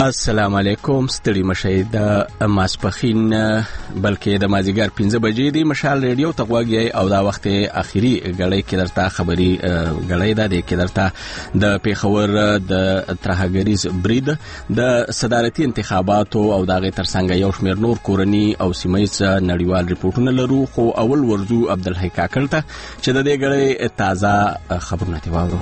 السلام علیکم. ستړي مشئ د ماسپخین بلکې د مازیګر 15 بجې دی مشال ریډیو ته غوږی او دا وخت اخیری غړی کې درته خبري غړی دا دی کې درته د پیښور د ترهګریز برید د صدارتي انتخاباتو او دغه ترڅنګ یو شمېر نور کورنی او سیمایي نړیوال ریپورتونه لرو. خو اول ورزو عبدالحی کاکل ته چې د دې غړی تازه خبرونه دی واورو.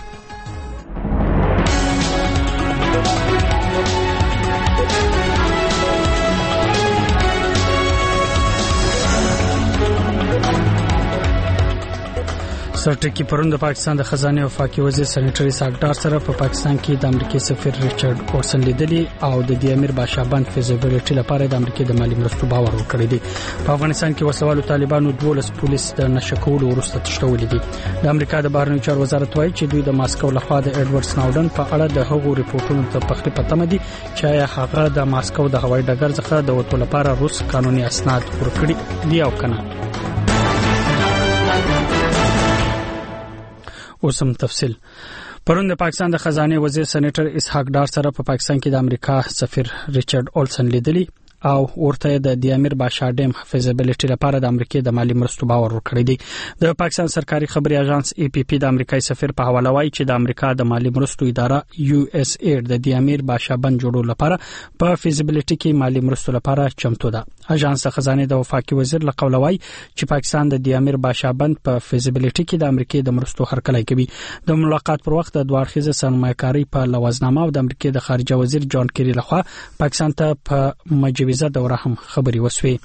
سرټکی پرون د پاکستان د خزانه او وفاقي وزیر سېنیټري ساګدار سره په پاکستان کې د امریکای سفیر ریچارډ اورسن لیدلی او د دې امیر بادشاه بند فیزیبিলিټي لپاره د امریکای د مالی مرستو باور ورکړی دی. په افغانستان کې وسوالو طالبانو 12 پولیس د نشکول ورسته تشتول دي. د امریکا د بهرنیو چارو وزارت وایي چې دوی د ماسکو لخوا د ایډورډ سناودن په اړه د هغو ریپورتونو ته پخلی پته دي چې هغه د ماسکو د هوایي ډګر څخه د وټو لپاره روس قانوني اسناد ورکړي دي او کنه. اوسم تفصیل. پرون د پاکستان د خزانه وزیر سېنیټر اسحاق ډار سره په پاکستان کې د امریکا سفیر ریچارډ اولسن لیدلی او ورته د امیر بادشاه ډیم فیزیبিলিټي لپاره د امریکای د مالی مرستو باور ورکړی دی. د پاکستان سرکاري خبري اژانس ای پی پی د امریکای سفیر په حواله وایي چې د امریکا د مالی مرستو اداره یو اس اید د امیر بادشاه بند جوړولو لپاره په فیزیبিলিټي کې مالی مرستو لپاره چمتو ده. اژانس خزانه د وفاقي وزیر لقول وایي چې پاکستان د امیر بادشاه بند په فیزیبিলিټي کې د امریکای د مرستو هرکلی کوي. د ملاقات پر وخت د دوه اړخیزه سرمایه‌کاري په لوازنامه او د امریکای د خارجه وزیر جان کیری لخوا پاکستان ته په مجوزه دوره هم خبري وسوي.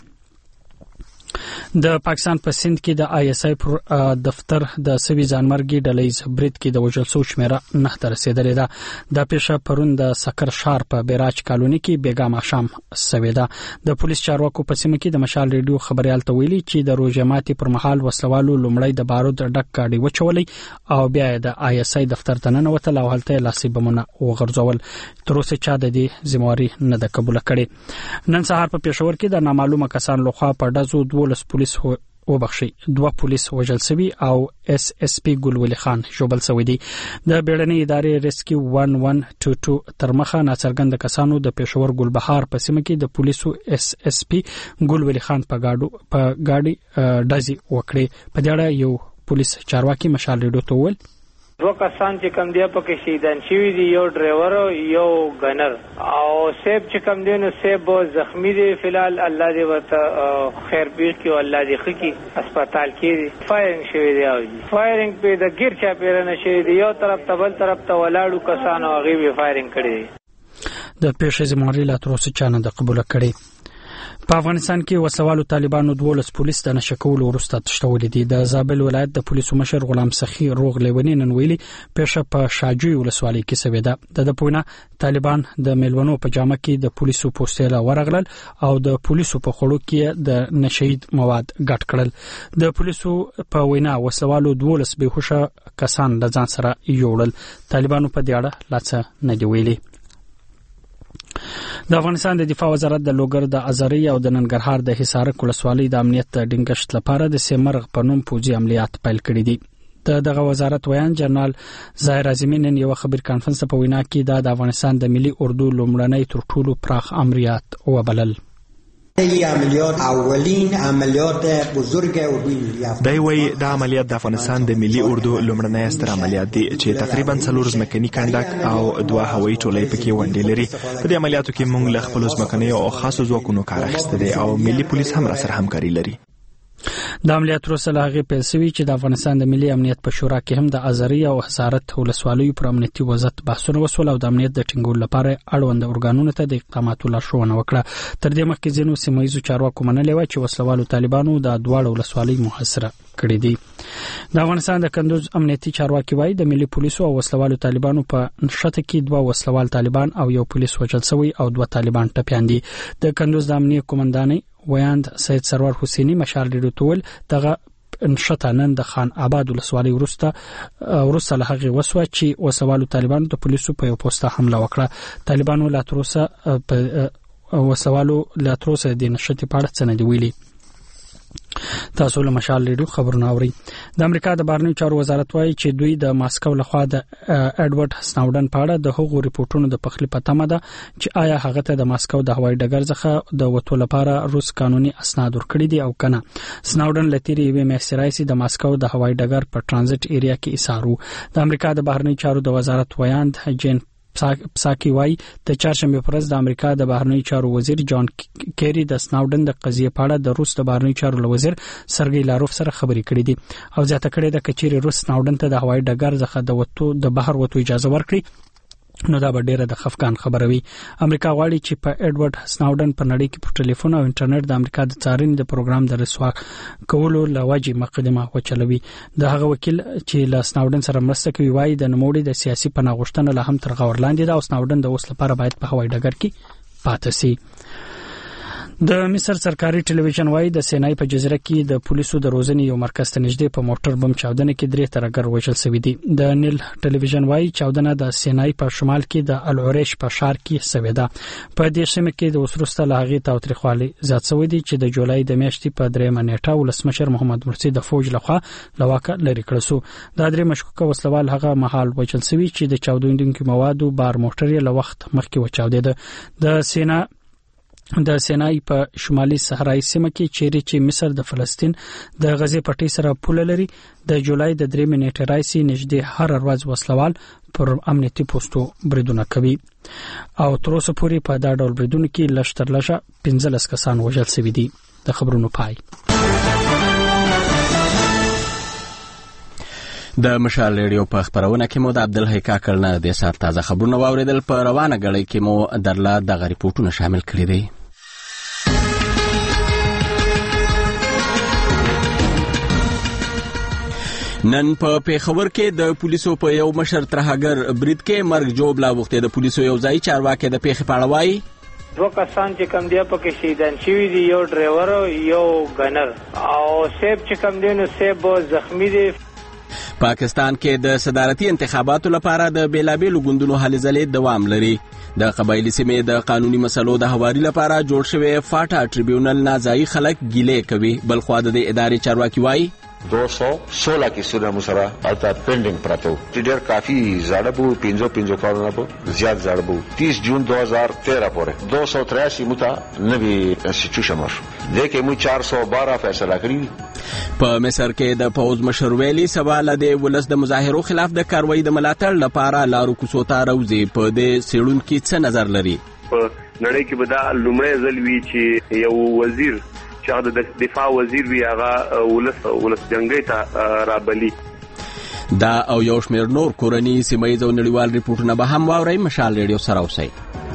د پاکستان په سند کې د آی اس آی پر دفتر د سوي ځانمرګي ډلېز برید کې د وژل شو شمیره 9 ته رسیدلې ده. د پیښه پرون د سکر شهر په بیراج کالونی کې بیګا ماشام سوي ده. د پولیس چارواکو په سیمه کې د مشال ریډیو خبريال ته ویلي چې د روزماتي پر مهال وسلوالو لومړی د بارود ډک گاډي وچولې او بیا د آی اس آی دفتر ته ننوتل او هلته لاسي بمونه وغورځول. تر اوسه چا د دې ذمہواری نه ده قبول کړې. نن سهار په پیښور کې د نامعلومه کسان لخوا په ډزو 12 پولیس وبخشي 2 پولیس وژل شوي او اس اس پی ګلولي خان جوبل شوی دی. د بیړنۍ ادارې ریسکیو 1122 تر مخه ناڅرګند کسانو د پېښور ګلبهار په سیمه کې د پولیسو اس اس پی ګلولي خان په گاډي ډزي وکړي. په دې اړه یو پولیس چارواکي مشال ریډیو ته وویل دو کسان چې کم دی پکې شهیدان شوي دي، یو ډرایور او یو ګنر او سیب چې کم دی نو سیب زخمی دی. فلحال الله دې ورته خیر پېښ کړي او الله دې ښه کړي. هسپتال کې دی فایرنګ شوی دی او فایرنګ په د ګیر چا پیرنه شوی دی. یو طرف ته بل طرف ته ولاړو کسانو هغه وی فایرنګ کړي. د پیښې ذمہواری لا تر اوسه چانه د قبول کړي. په افغانستان کې وسوالو طالبانو 12 پولیس د نشکول ورسته تشتول دي. د زابل ولایت د پولیسو مشر غلام سخی روغ لیونی نن ویلي پېښه په شاجوی ولسوالۍ کې شوې ده. د پوینا طالبان د میلونو په جامه کې د پولیسو پوسټه ورغلل او د پولیسو په خړو کې د نشید مواد ګټ کړل. د پولیسو په وینا وسوالو 12 بهوشه کسان د ځان سره یوړل. طالبانو په دې اړه لاڅه نه دی ویلي. د افغانستان د دفاع وزارت د لوګر د ازری او د ننګرهار د حصارک ولسوالۍ د امنیت ډینګشت لپاره د سیمرغ په نوم پوځي عملیات پیل کړي دي. دغه وزارت ویان جنرال ظاهر اعظمي نن یو خبر کانفرنس په وینا کې د افغانستان د ملي اردو لومړنۍ تر ټولو پراخ عملیات وبلل. عملیات اولین عملیات بزرگ اردوی دی وی د عملیات د افغانستان د ملي اردو لومړنۍ ستر عملیات دي چې تقریبا 4 ځمکني کندک او 2 هوایي ټولۍ پکې ونډې لري. په دې عملیاتو کې موږ له خپل ځمکني او خاصو ځواکونو کار اخیسته دي او ملي پولیس هم را سره همکاري لري. د عملیات وروسته هغه پیل شوی چې د افغانستان د ملي امنیت په شورا کې هم د ازری او حصارت ولسوالیو پر امنیتي وضعیت بحثونه وسول او د امنیت د ټینګولو لپاره اړوند ارګانونو ته د اقداماتو لارښوونه وکړه. تر دې مخکې ځینو سیمایي چارواکو منلې و چې وسلوالو طالبانو د دواړو ولسوالۍ محاصره کړې دي. د افغانستان د کندوز امنیتي چارواکي وایي د ملي پولیسو او وسلوالو طالبانو په نشته کې 2 وسلوال طالبان او یو پولیس وژل شوی او 2 طالبان ټپيان دي. د کندوز د امنیت قومندانۍ ویاند سید سرور حسینی مشال ریډیو تول دغه نشطانن د خان آباد ولسوالۍ ورسته له هغه وسوه چې وسوالو طالبانو د پولیسو په یو پوسټه حمله وکړه. طالبانو لا تروسه وسوالو لا تروسه د نشټي پاړه څنګه دی ویلي. تاسو له مشال ریډیو خبرونه اورئ. د امریکا د بهرنیو چارو وزارت وایي چې دوی د ماسکو لخوا د اډوارډ سناودن په اړه د هغو ریپورتونو د پخلی په تمه ده چې آیا هغه ته د ماسکو د هوایي ډګر څخه د وټو لپاره روس قانوني اسناد ورکړي دي او کنه. سناودن لتیری وی میسرایسي د ماسکو د هوایي ډګر په ترانزیت ایریا کې ایسارو. د امریکا د بهرنیو چارو د وزارت ویاند جین پساکی وای د چهارشنبه پر ورځ د امریکا د بهرنیو چارو وزیر جان کیری د سناودن د قضیې په اړه د روس د بهرنیو چارو وزیر سرګی لاروف سره خبرې کړې دي او ځاته کړې ده چې روس سناودن ته د هوایي ډګر څخه د وټو د بهر وټو اجازه ورکړي نو دا به ډیره د خفقان خبروي. امریکا غواړي چې په اډوارډ سناودن په نړۍ کې په ټلیفون او انټرنیټ د امریکا د څارنې د پروګرام د رسوا کولو لوجه مقدمه وچلوي. د هغه وکیل چې له سناودن سره مرسته کوي وایي د نوموړي د سیاسي پناه غوښتنه له هم تر غور لاندې ده او سناودن د اوس لپاره باید په هوایي ډګر کې پاتې شي. د مصر سرکاري ټلویزیون وایي د سینای په جزیره کې د پولیسو د روزنې یو مرکز ته نږدې په موټر بم چاودنه کې 3 ترګر وژل شوی دي. د نیل ټلویزیون وایي چاودنه د سینای په شمال کې د العریش په ښار کې شوې ده. په دې سیمه کې د وسروسته لاغي تاوتریخوالي زیات شوی دي چې د جولای د میاشتې په 3 نیټه ولسمشر محمد مرسي د فوج لخوا لواکه لري کړل شو. د 3 مشکوک وسلوال هغه مهال وژل شوی چې د چاودونکو موادو بار موټر یې له وخت مخکې وچاودېده. د سینای په شمالي صحرایي سیمه کې چیرې چې مصر د فلسطین د غزې پټي سره پوله لري د جولای د 3 نیټې راځي نږدې هر ورځ وسلوال پر امنیتي پوسټو بریدونه کوي او تر اوسه پورې په دا ډول بریدونو کې لشتر لشه 15 کسان وژل شوي دي. د خبرونو پای. د مشال ریډیو په خبرونه کې مو د عبدالحی کاکړ نه د سات تازه خبرونه واوریدل. په روانه غړي کې مو درلا د ریپورتونو شامل کړي دي. نن په پیښور کې د پولیسو په یو مشر ترهګر برید کې مرګ جوړ لاوخته. د پولیسو یو ځای چارواکي د پیښې په اړه وایي 2 کسان چې کم دی په کې شهیدان شوي دي، یو ډرایور او یو ګنر او سیب چې کم دی نو سیب زخمی دي. پاکستان کې د صدارتي انتخاباتو لپاره د بیلابیلو ګوندونو هلې ځلې دوام لري. د قبایلی سیمې د قانوني مسلو د هواري لپاره جوړ شوی فاټا ټریبیونل نازایي خلک ګیلې کوي. بلخوا د ادارې چارواکي وایي 216 کیسونه مسره البته پینډینګ پراته چې ډېر کافي زړه بو 15 کارونه بو زیات زړه بو 30 جون 2013 پورې 283 متا نوی انسټیټیوشن ور دغه مو 412 فیصله کړی. په مصر کې د پوز مشر ویلي سوال د ولس د مظاهرو خلاف د کاروایی د ملاتړ لپاره لارو کوڅو ته راوځي. په دې سیړون کې څه نظر لري؟ په نړۍ کې به دا لومړی ځل وی چې یو وزیر چې د دفاع وزیر وی هغه ولس جنگي ته رابلی. دا او یو شمېر نور کورني سیمایي او نړیوال ریپورتونه به هم واورئ. مشال ریډیو سره اوسئ.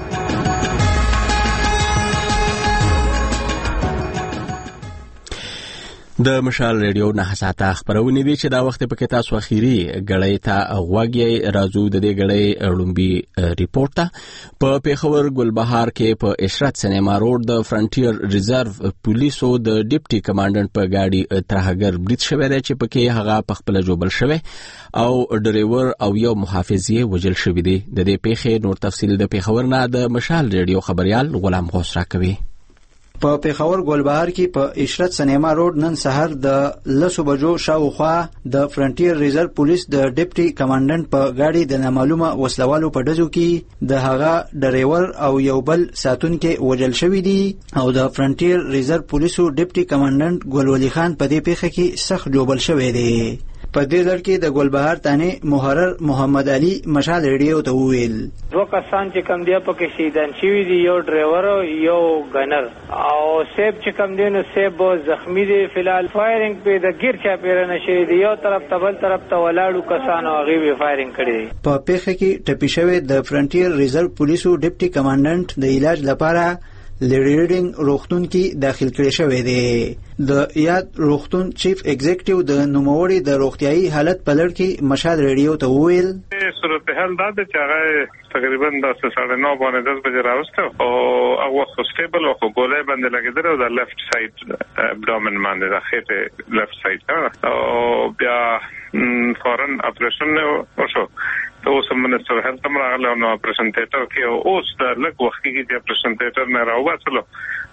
د مشال ریډیو نه ساته خبرونه دي چې دا وخت په کې تاسو اخیری غړی ته غوږی راځو. د دې غړی لومبي ریپورت ته په پیښور ګلبهار کې په اشرت سینما روډ د فرنټیر ریزرو پولیسو د ډیپټي کمانډنټ په گاډي ترهګر برید شوی دی چې پکې هغه په خپل جوبل شوی او ډرایور او یو محافظ یې وژل شوی دی. د دې پیښې نور تفصیل د پیښور نه د مشال ریډیو خبريال غلام غوث راکوي. په پیښور ګلبهار کې په اشرت سینما روډ نن سحر د 10 بجو شاوخوا د فرنټیر ریزرو پولیس د ډیپټي کمانډنټ په گاډي د نامعلومه وسلوالو په ډزو کې د هغه ډرایور او یو بل ساتونکو وژل شوی دي او د فرنټیر ریزرو پولیسو ډیپټي کمانډنټ ګلولي خان په دې پیښه کې سخت جوړل شوی دی. په دې ځل کې د ګلبهار تانه محرر محمد علي مشال ریډیو ته ویل 2 کسان چې کم دی په کې شهیدان شوي دي، یو ډرایور او یو ګنر او سیب چې کم دی نو سیب زخمی دي. فلال فایرینګ په د گیر چا پیر نشي دی، یو طرف ته بل طرف ته ولاړو کسان او غوي فایرینګ کړی. په پیښه کې ټپي شوی د فرنټیر ریزرو پولیسو ډیپټي کمانډنټ د علاج لپاره لریډینګ روغتون کې داخل کړی شوی دی. د یاد روغتون چیف ایگزیکټیو د نوموړي د روغتيایي حالت په لړ کې مشال ریډیو ته وویل صورتحال دا ده چې هغه تقریبا د 9:30 باندې 10 بجې راوسته او هغه سټیبل او ګولې باندې لګیدل او د لیفت ساید ابډومن باندې د خېټه لیفت ساید او بیا فورن اپریشن وشو. تو سمنستر هلته راغله نو اپریشن تھیټر کې اوس د لږ وخت کې د اپریشن تھیټر نه راوځلو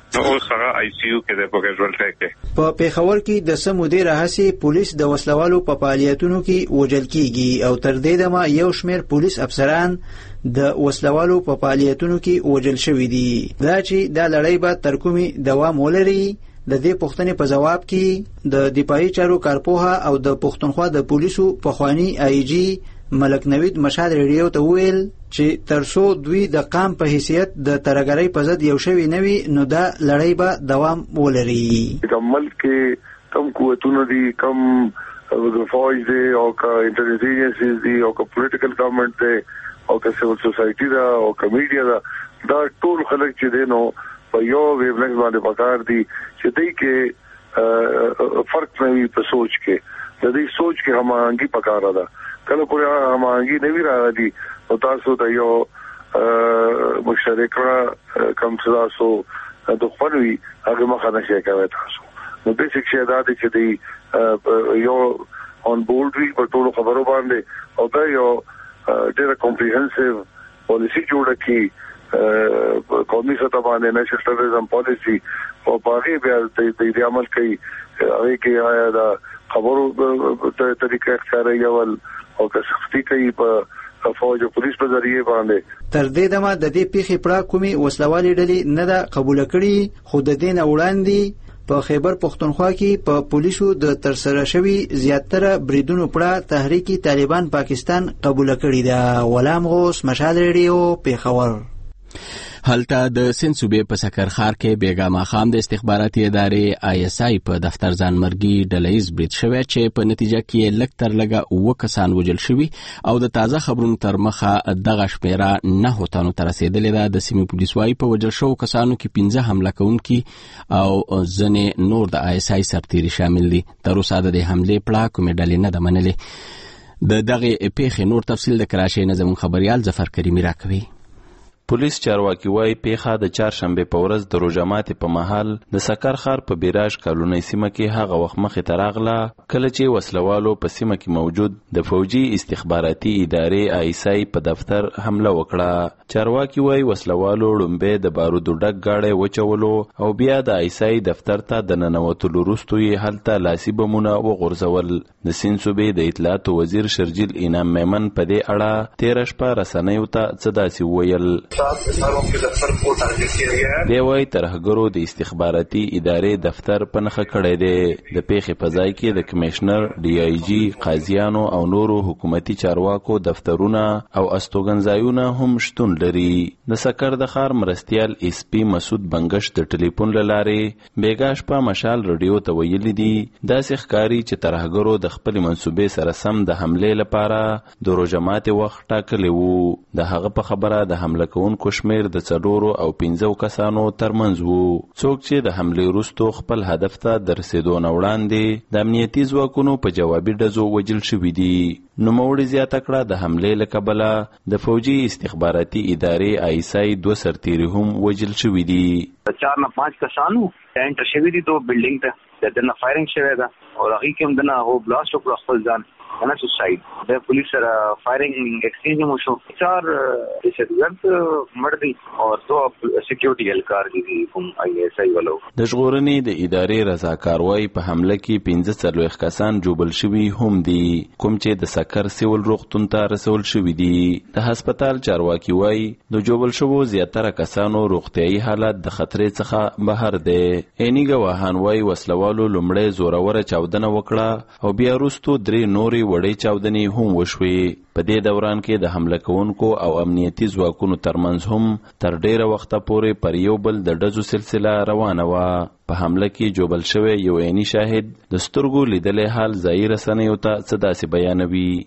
نو اوس هغه آی سی یو کې د پوکېژولټ کې په پیښور کې د سمودې راهسي پولیس د وسلوالو په فعالیتونو کې وژل کیږي او تر دې دمه یو شمېر پولیس افسران د وسلوالو په فعالیتونو کې وژل شوي دي. دا چې دا لړۍ به تر کومې دوام ولري د دې پوښتنې په جواب کې د دفاعي چارو کارپوها او د پښتونخوا د پولیسو پخوانی آی جی ملک نوید مشال ریډیو ته ویل چې ترڅو دوی د قام په حیثیت د ترګرۍ په ضد یو شوی نوي نو دا لړۍ به دوام ولري. د ملک کې کم قوتونه دي کم فوج دی او کا انټيليجنس دی او کا پولیټیکل ګورنمنت دی او کا سیول سوسایټي دا او کا میډیا دا ټول خلک چې دي نو په یو ویولنس باندې پکار دي چې دوی کې فرق نه وي په سوچ کې د دې سوچ کې هماهنګي پکار ده. کله پورې هماهنګي نه وی راغلي او تاسو د یو مشترکه کم تاسو د خپلوي هغه مخه نشي کوي تاسو نو د شکشه ادا چې دی یو اون بورډ وی په ټولو خبرو باندې او دا یو ډېر کمپریهنسیو پالیسی جوړه کی قومي سطح باندې نېشنل ټریزم پالیسی او باقي بیا د عمل کوي هغه کې آیا دا خبرو طریقې اختیار یول او که سختي کوي په فوج او پولیس په ذریعہ باندې. تر دې دمه د دې پیښې پړه کومي وسلوالې ډلې نه ده قبول کړي خو د دین وړاندې په خیبر پختونخوا کې په پولیسو د ترسره شوی زیاتره بریدونو پړه تحریک طالبان پاکستان قبول کړي ده. غلام غوث مشال ریډیو پیښور. هلته د سند صوبې په سکر ښار کې بیګا ماښام د استخباراتي ادارې آی اس آی په دفتر ځانمرګي ډلهیز برید شوی چې په نتیجه کې لږ تر لږه 9 کسان وژل شوي او د تازه خبرونو تر مخه دغه شمیره 9 تنو ته رسیدلې ده. د سیمې پولیس وايي په وژل شوو کسانو کې 15 حمله کوونکي او ځینې نور د آی اس آی سرتیري شامل دي. تر اوسه د حملې پړه کومې ډلې نه ده منلې. د دغه پیښې نور تفصیل د کراچۍ نه زموږ خبريال ظفر کریمي راکوي. پولیس چارواکي وايي پیښه د چهارشنبه په ورځ د روژه ماتي په مهال د سکر ښار په بیراج کالونی سیمه کې هغه وخت مخې ته راغله کله چې وسلوالو په سیمه کې موجود د فوجي استخباراتي ادارې آی اس آی په دفتر حمله وکړه. چارواکي وايي وسلوالو لومبه د بارودو ډک گاډي وچولو او بیا د آی اس آی دفتر ته د ننوتلو وروسته یې هلته لاسي بمونه وغورځول. د سند صوبې د اطلاعات وزیر شرجیل انعام میمن په دې اړه 13 شپه رسنیو ته څه داسې وویل. دی وايي ترهګرو د استخباراتي ادارې دفتر په نښه کړی دی. د پیښې په ځای کې د کمشنر ډي آی جی قاضیانو او نورو حکومتي چارواکو دفترونه او استوګنځایونه هم شتون لري. د سکر د ښار مرستیال اس پی مسعود بنگش د ټلیفون له لارې بیګا شپه مشال رادیو ته ویلي دي داسې ښکاري چې ترهګرو د خپل منصوبې سره سم د حملې لپاره د روژه ماتي وخت ټاکلی وو. د هغه په خبره د حمله کوونکو شمیر د 4 او 15 کسانو ترمنځ وو. څوک چې د حملې وروسته خپل هدف ته د رسیدو نه وړاندې د امنیتي ځواکونو په جوابي ډزو وژل شوي دي. نوموړي زیاته کړه د حملې له کبله د فوجي استخباراتي ادارې آی اس آی 2 سرتیري هم وژل شوي دي. 4 نه 5 کسانو ټینټ شوي دي دوه بلډینګ ته دنه فایرینګ شوی ده او هغه کې هم دنه هو بلاست وکړ خپل ځان انا سوساید د پولیس سره فایرینګ ایکسچینج مو شو 4 دهشتګرد مړ دي او 2 سکیورټي اهلکار دي کوم آی اس آی والو. د ژغورنې د ادارې رضاکار وايي په حمله کې 15 کسان جوبل شوي هم دي کوم چې د سکر سیول روغتون ته رسول شوي دي. د هسپتال چارواکي وايي د جوبل شوو زیاتره کسانو روغتيایي حالت د خطرې څخه بهر دی. عیني ګواهان وايي وسلوالو لومړی زوروره چاودنه وکړه او بیا وروسته 3 نورې وړې چاودنې هم وشوې. په دې دوران کې د حمله کوونکو او امنیتي ځواکونو ترمنځ هم تر ډیره وخته پورې پر یو بل د ډزو سلسله روانه وه. په حمله کې جوبل شوی یو عیني شاهد د سترګو لیدلې حال ځایي رسنیو ته څه داسې بیانوي.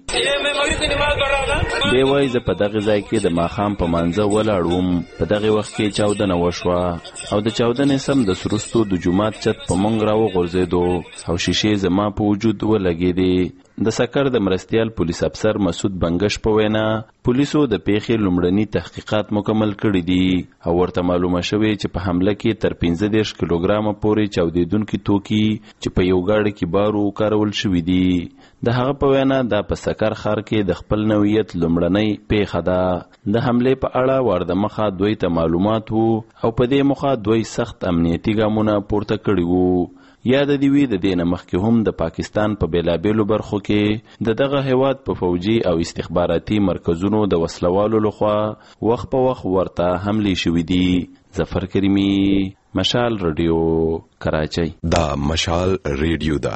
دی وايي زه په دغه ځای کې د ماښام په مانځه ولاړ وم. په دغه وخت کې چاودنه وشوه او د چاودنې سم د سروستو د جومات چت په موږ راوغورځېدو او شیشې زما په وجود ولګېدې. د سکر د مرستیال پولیس افسر مسعود بنگش په وینا پولیسو د پیښې لومړني تحقیقات مکمل کړي دي او ورته معلومه شوې چې په حمله کې تر 15 کیلوګرام پورې چاودیدونکي توکي چې په یو گاډي کې بارو کارول شوې دي د هغه په وینا د په سکر ښار کې د خپل نوعیت لومړنۍ پیښه ده د حمله په اړه ورده مخه دوی ته معلومات وو او په دې مخه دوی سخت امنیتي ګامونه پورته کړي وو یاد دی وی د دینه مخکې هم د پاکستان په بیلابیلو برخو کې دغه هیواد په فوجي او استخباراتي مرکزونو د وسلوالو لخوا وخت په وخت ورته حمله شوې دي ظفر کریمی مشال رادیو کراچۍ دا مشال رادیو دا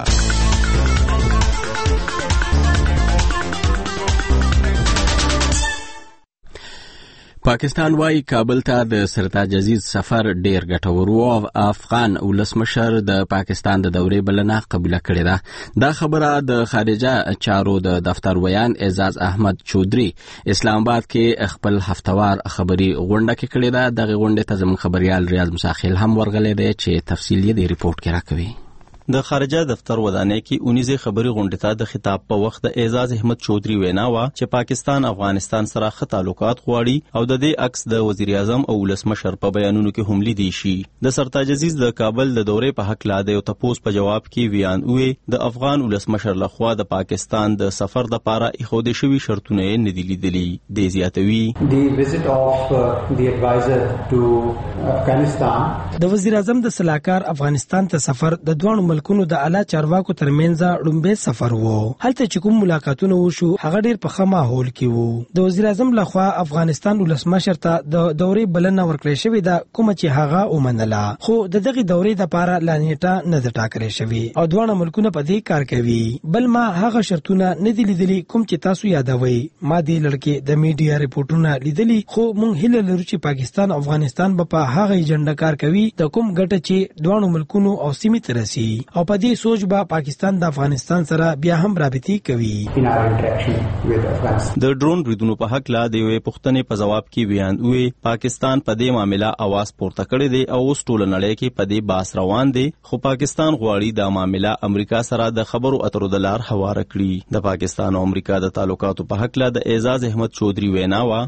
پاکستان وايي کابل ته د سرتاج عزیز سفر ډیر ګټور او افغان ولسمشر د پاکستان د دورې بلنه قبول کړې ده دا خبره د خارجه چارو د دفتر ویان اعزاز احمد چودري اسلام آباد کې خپل هفتوار خبري غونډه کې کړې ده دغه غونډه ته زموږ خبريال ریاض مساخیل هم ورغلې ده چې تفصیلی د ریپورت کې راکوي د خارجه دفتر ودانۍ کې 19 خبري غونډه ته د خطاب په وخت د اعزاز احمد چودري وینا وا چې پاکستان افغانستان سره ښه تعلقات غواړي او د دې عکس د وزیر اعظم او ولسمشر په بیانونو کې هم لیدي شي د سرتاج عزیز د کابل د دورې په حق لاده او تپوس په جواب کې ویان وې د افغان ولسمشر لخوا د پاکستان د سفر د پاره اخوده شوی شرطونه نه دي لیدلي د زیاتوي the visit of the advisor to Afghanistan د وزیر اعظم د صلاحکار افغانستان ته سفر د دوه ملکونو د اعلی چارواکو ترمنځ لومبه سفر وو هلته چې کوم ملاقاتونه وشو هغه ډیر په ښه ماحول کې وو د وزیر اعظم لخوا افغانستان ولسمشر ته د دورې بلنه ورکړې شوې ده کوم چې هغه ومنله خو دغه دورې د پاره لانیټه نه ټاکل شوی او دوه ملکونه په دې کار کوي بل ما هغه شرطونه نه دي لیدلي کوم چې تاسو یادوي ما دې لړکې د میډیا ریپورتونه لیدلي خو مونږ هیله لرو چې پاکستان افغانستان په هغه ایجنډا کار کوي د کوم ګټه چې دوه ملکونو او سیمې ترسي او په دې سوچ به پاکستان د افغانستان سره بیا هم رابطې کوي د ډرون بریدونو په حق لا د یوې پښتنې په جواب کې بیان وې پاکستان په دې معاملې आवाज پورته کړی دی او اوس ټول نړۍ کې په دې باس روان دی خو پاکستان غواړي د معاملې امریکا سره د خبرو اترو د لار هواره کړي د پاکستان او امریکا د تعلقاتو په حق لا د اعزاز احمد چودري وینا وا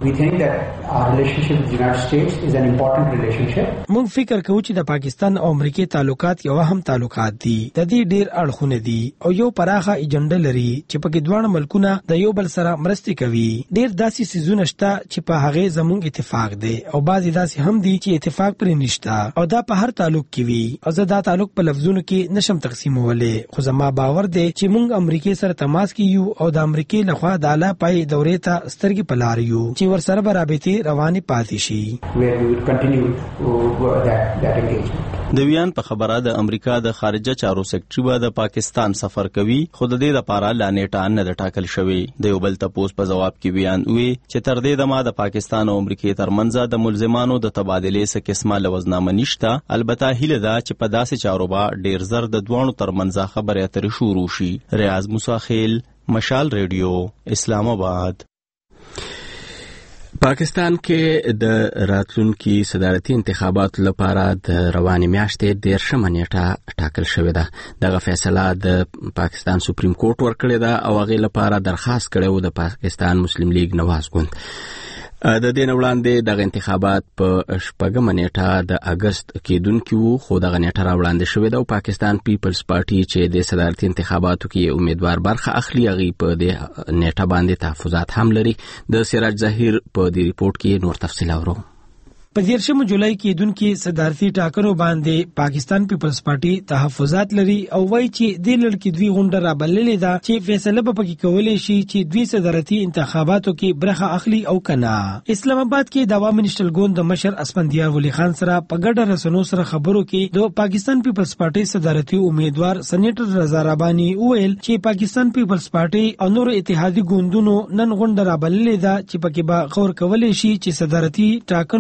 مونږ فکر کوو چې د پاکستان او امریکا تعلقات یو هم تعلقات دي د دې ډیر اړخونه دي او یو پراخه ایجنډا لري چې په کې دوه ملکونه د یو بل سره مرستې کوي ډیر داسې سيزونه شته چې په هغه زموږ اتفاق دی او بعضی داسې هم دي چې اتفاق پرې نشته او دا په هر تعلق کې وي او زه دا تعلق په لفظونو کې نشم تقسیمولې خو زما باور دی چې موږ امریکا سره تماس کې یو او د امریکا لخوا د اعلی پای دورې ته سترګې پلار یو چې ور سره برابرې رواني پاتې شي د ویان په خبره د امریکا د خارجه چارو سیکرټري به د پاکستان سفر کوي خو د دې لپاره لانیټه نه ټاکل شوی د یو بل تپوس په جواب کې بیان وې چې تر دې دمه د پاکستان او امریکا ترمنځ د ملزمانو د تبادلې څخه قسمه لوزنامه نشته البته هیله ده چې په داسې چارو به ډیر زر د دوه ترمنځ خبرې اترې شروع شي ریاض مساخیل مشال رادیو اسلام آباد پاکستان کې د راتلونکي صدارتي انتخاباتو لپاره د رواني میاشتې 10 نیټه ټاکل شوې ده دغه فیصله د پاکستان سپریم کورټ ورکړې ده او هغه لپاره درخواست کړو د پاکستان مسلم لیگ نواز ګوند د دې وړاندې دغه انتخابات په شپږم نیټه د اگست کېدونکو وو خو دغه نیټه راوړاندې شوې ده او پاکستان پیپلز پارټي چې د صدارتي انتخاباتو کې امیدوار برخه اخلي هغه په دې نیټه باندې تحفظات هم لري د سراج ظهیر په دې ریپورت کې نور تفصیل اورو په 13 جولای کې دونکو صدارتي ټاکنو باندې پاکستان پیپلز پارټي تحفظات لري او وایي چې د لړکی دوی غونډه را بللې ده چې فیصله به پکې کولای شي چې دوی صدارتي انتخاباتو کې برخه اخلي او کنه اسلام آباد کې د عوامي نېشنل ګوند د مشر اسفندیار ولی خان سره په ګډه رسنو سره خبرو کې د پاکستان پیپلز پارټي صدارتي امیدوار سېنیټر رضا رباني ویل چې پاکستان پیپلز پارټي او نور اتحادي ګوندونو نن غونډه را بللې ده چې پکې به غور کولای شي چې صدارتي ټاکنو کې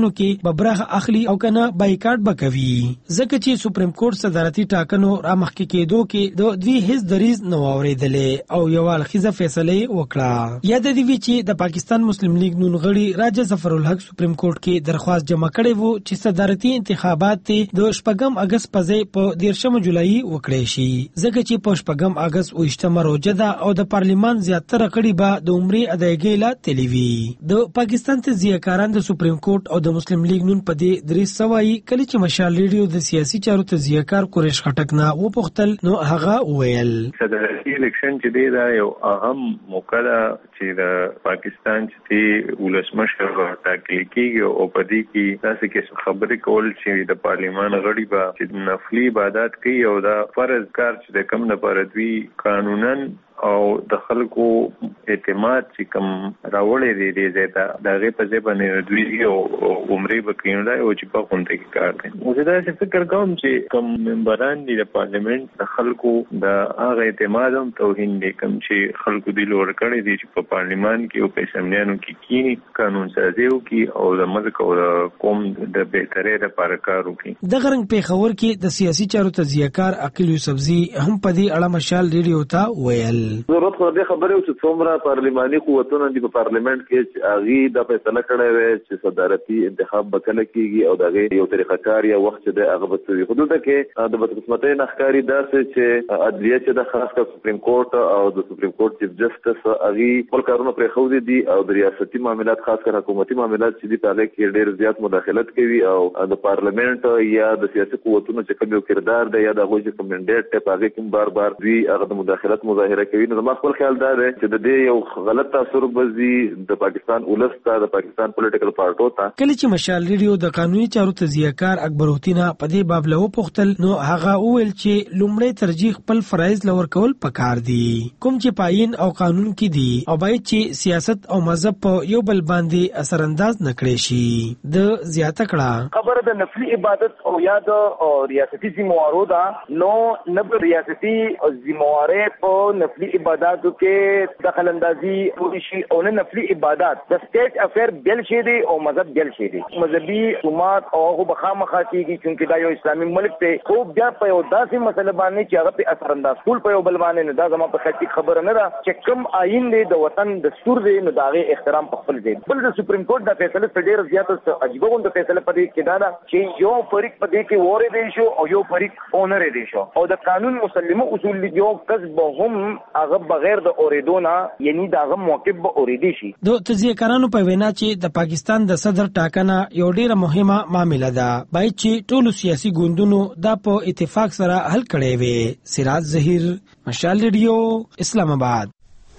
برخه اخلي او کنه بایکاټ بکوي ځکه چې سپریم کورټ صدارتي ټاکنو رامخکې کېدو کې د دوی هیڅ دریز نه واوریدلې او یو الخیزه فیصله وکړه. یاد دی چې د پاکستان مسلم لیگ نون غړي راجا ظفر الحق سپریم کورټ کې درخواست جمع کړي وو چې صدارتي انتخابات د 8 اگست په ځای په 13 جولای وکړي شي ځکه چې په 8 اگست 28 روزه ده او د پارلیمان زیاتره کړي به د عمرې ادایګۍ لا تلوي. د پاکستان تجزیه‌کاران د سپریم کورټ او د مسلم لیگ نون په دې درې سوای کله چې مشال ریډیو د سیاسي چارو تجزیه‌کار قریش خټک نه وپوښتل نو هغه وویل صدارتي الیکشن چې دی دا یو اهم موقع ده چې د پاکستان چې ولسمشر ټاکل کیږي او په دې کې تاسو کې خبرې کول چې د پارلیمان غړي به چې نفلي عبادت کوي او دا فرض کار چې د کم نه پردوي قانونن او د خلکو اعتماد چې کم راوړې دي زیاته دغه په ځای باندې دوی او عمرې بکیندا او چې په خونته کې کار کوي. زه دا فکر کوم چې کم ممبران دي د پارلیمنت د خلکو د هغه اعتماد هم توهین دي کوم چې خلکو دی لور کړی دي چې په پارلیمان کې او په اسمبلیانو کې کینی قانون سازي او کې او د ملک او قوم د بهترۍ لپاره کار وکړي. د غرنګ پیښور کې د سیاسي چارو تجزیه‌کار عقیل یوسفزي هم په دې اړه مشال ریډیو ته ویل ضرورت خو دې خبرې او چې څومره پارلیماني قوتونه دي په پارلیمنت کې چې اغي د فیصله کړی وي چې صدارتي انتخاب بکله کیږي او دغه یو طریقه کار یا وخت د هغه بتوي حدود کې د بدقسمتۍ نخکاری داسې چې عدلیه چې د خاص کر سپریم کورټ او د سپریم کورټ چیف جسټس اغي خپل کارونه پرې خو دي او د ریاستي معاملات خاص کر حکومتي معاملات چې دي په هغه کې ډېر زیات مداخلت کوي او د پارلیمنت یا د سیاسي قوتونو چې کوم یو کردار دی یا د هغوی چې کمنډیټ ته پاږي کوم بار دوی هغه د مداخلت مظاهره کوي. نو ما خپل خیال دا دی چې د دې یو غلط تاثر بزي د پاکستان ولسته د پاکستان پولیټیکل پارټو ته. کله چې مشال ریډیو د قانوني چارو تجزیه‌کار اکبر الدین په دې باب له وپوښتل نو هغه وویل چې لومړی ترجیح خپل فرایض لور کول پکار دي کوم چې پاین او قانون کې دي او باید چې سیاست او مذهب په یو بل باندې اثر انداز نکړي شي. د زیاته کړه خبره د نفلي عبادت او یا د ریاستي ذمہوارو دا نو نب ریاستي ذمہواره په نفلي عبادتو کې دخل اندازي پوری شي او نه نفلي عبادت د سټیټ افیر بل شي دي او مذهب بل شي دي مذهبي حکومت او هغه بخامخا کیږي چې دا یو اسلامي ملک ته خو بیا په یو داسې مسله باندې چې هغه په اثر انداز ټول په یو بل باندې نه دا زما په خاطر خبره نه ده چې کوم آئین دی د وطن دستور دی نو دا غي احترام په خپل دی. بل د سپریم کورټ د فیصله په ډیر زیات عجیب غوند فیصله پدې کې دا چې یو فریق پدې کې وره دی شو او یو فریق اونر دی شو او د قانون مسلمه اصول دی یو کسب هم هغه بغیر د اوریدونا یعنی داغه موقف به اوریدي شي. د تجزیه‌کارانو په وینا چې د پاکستان د صدر ټاکنه یو ډیره مهمه معاملې ده باید چې ټول سیاسي ګوندونو دا په اتفاق سره حل کړي وي. سراج ظهیر مشال ریډیو اسلام آباد.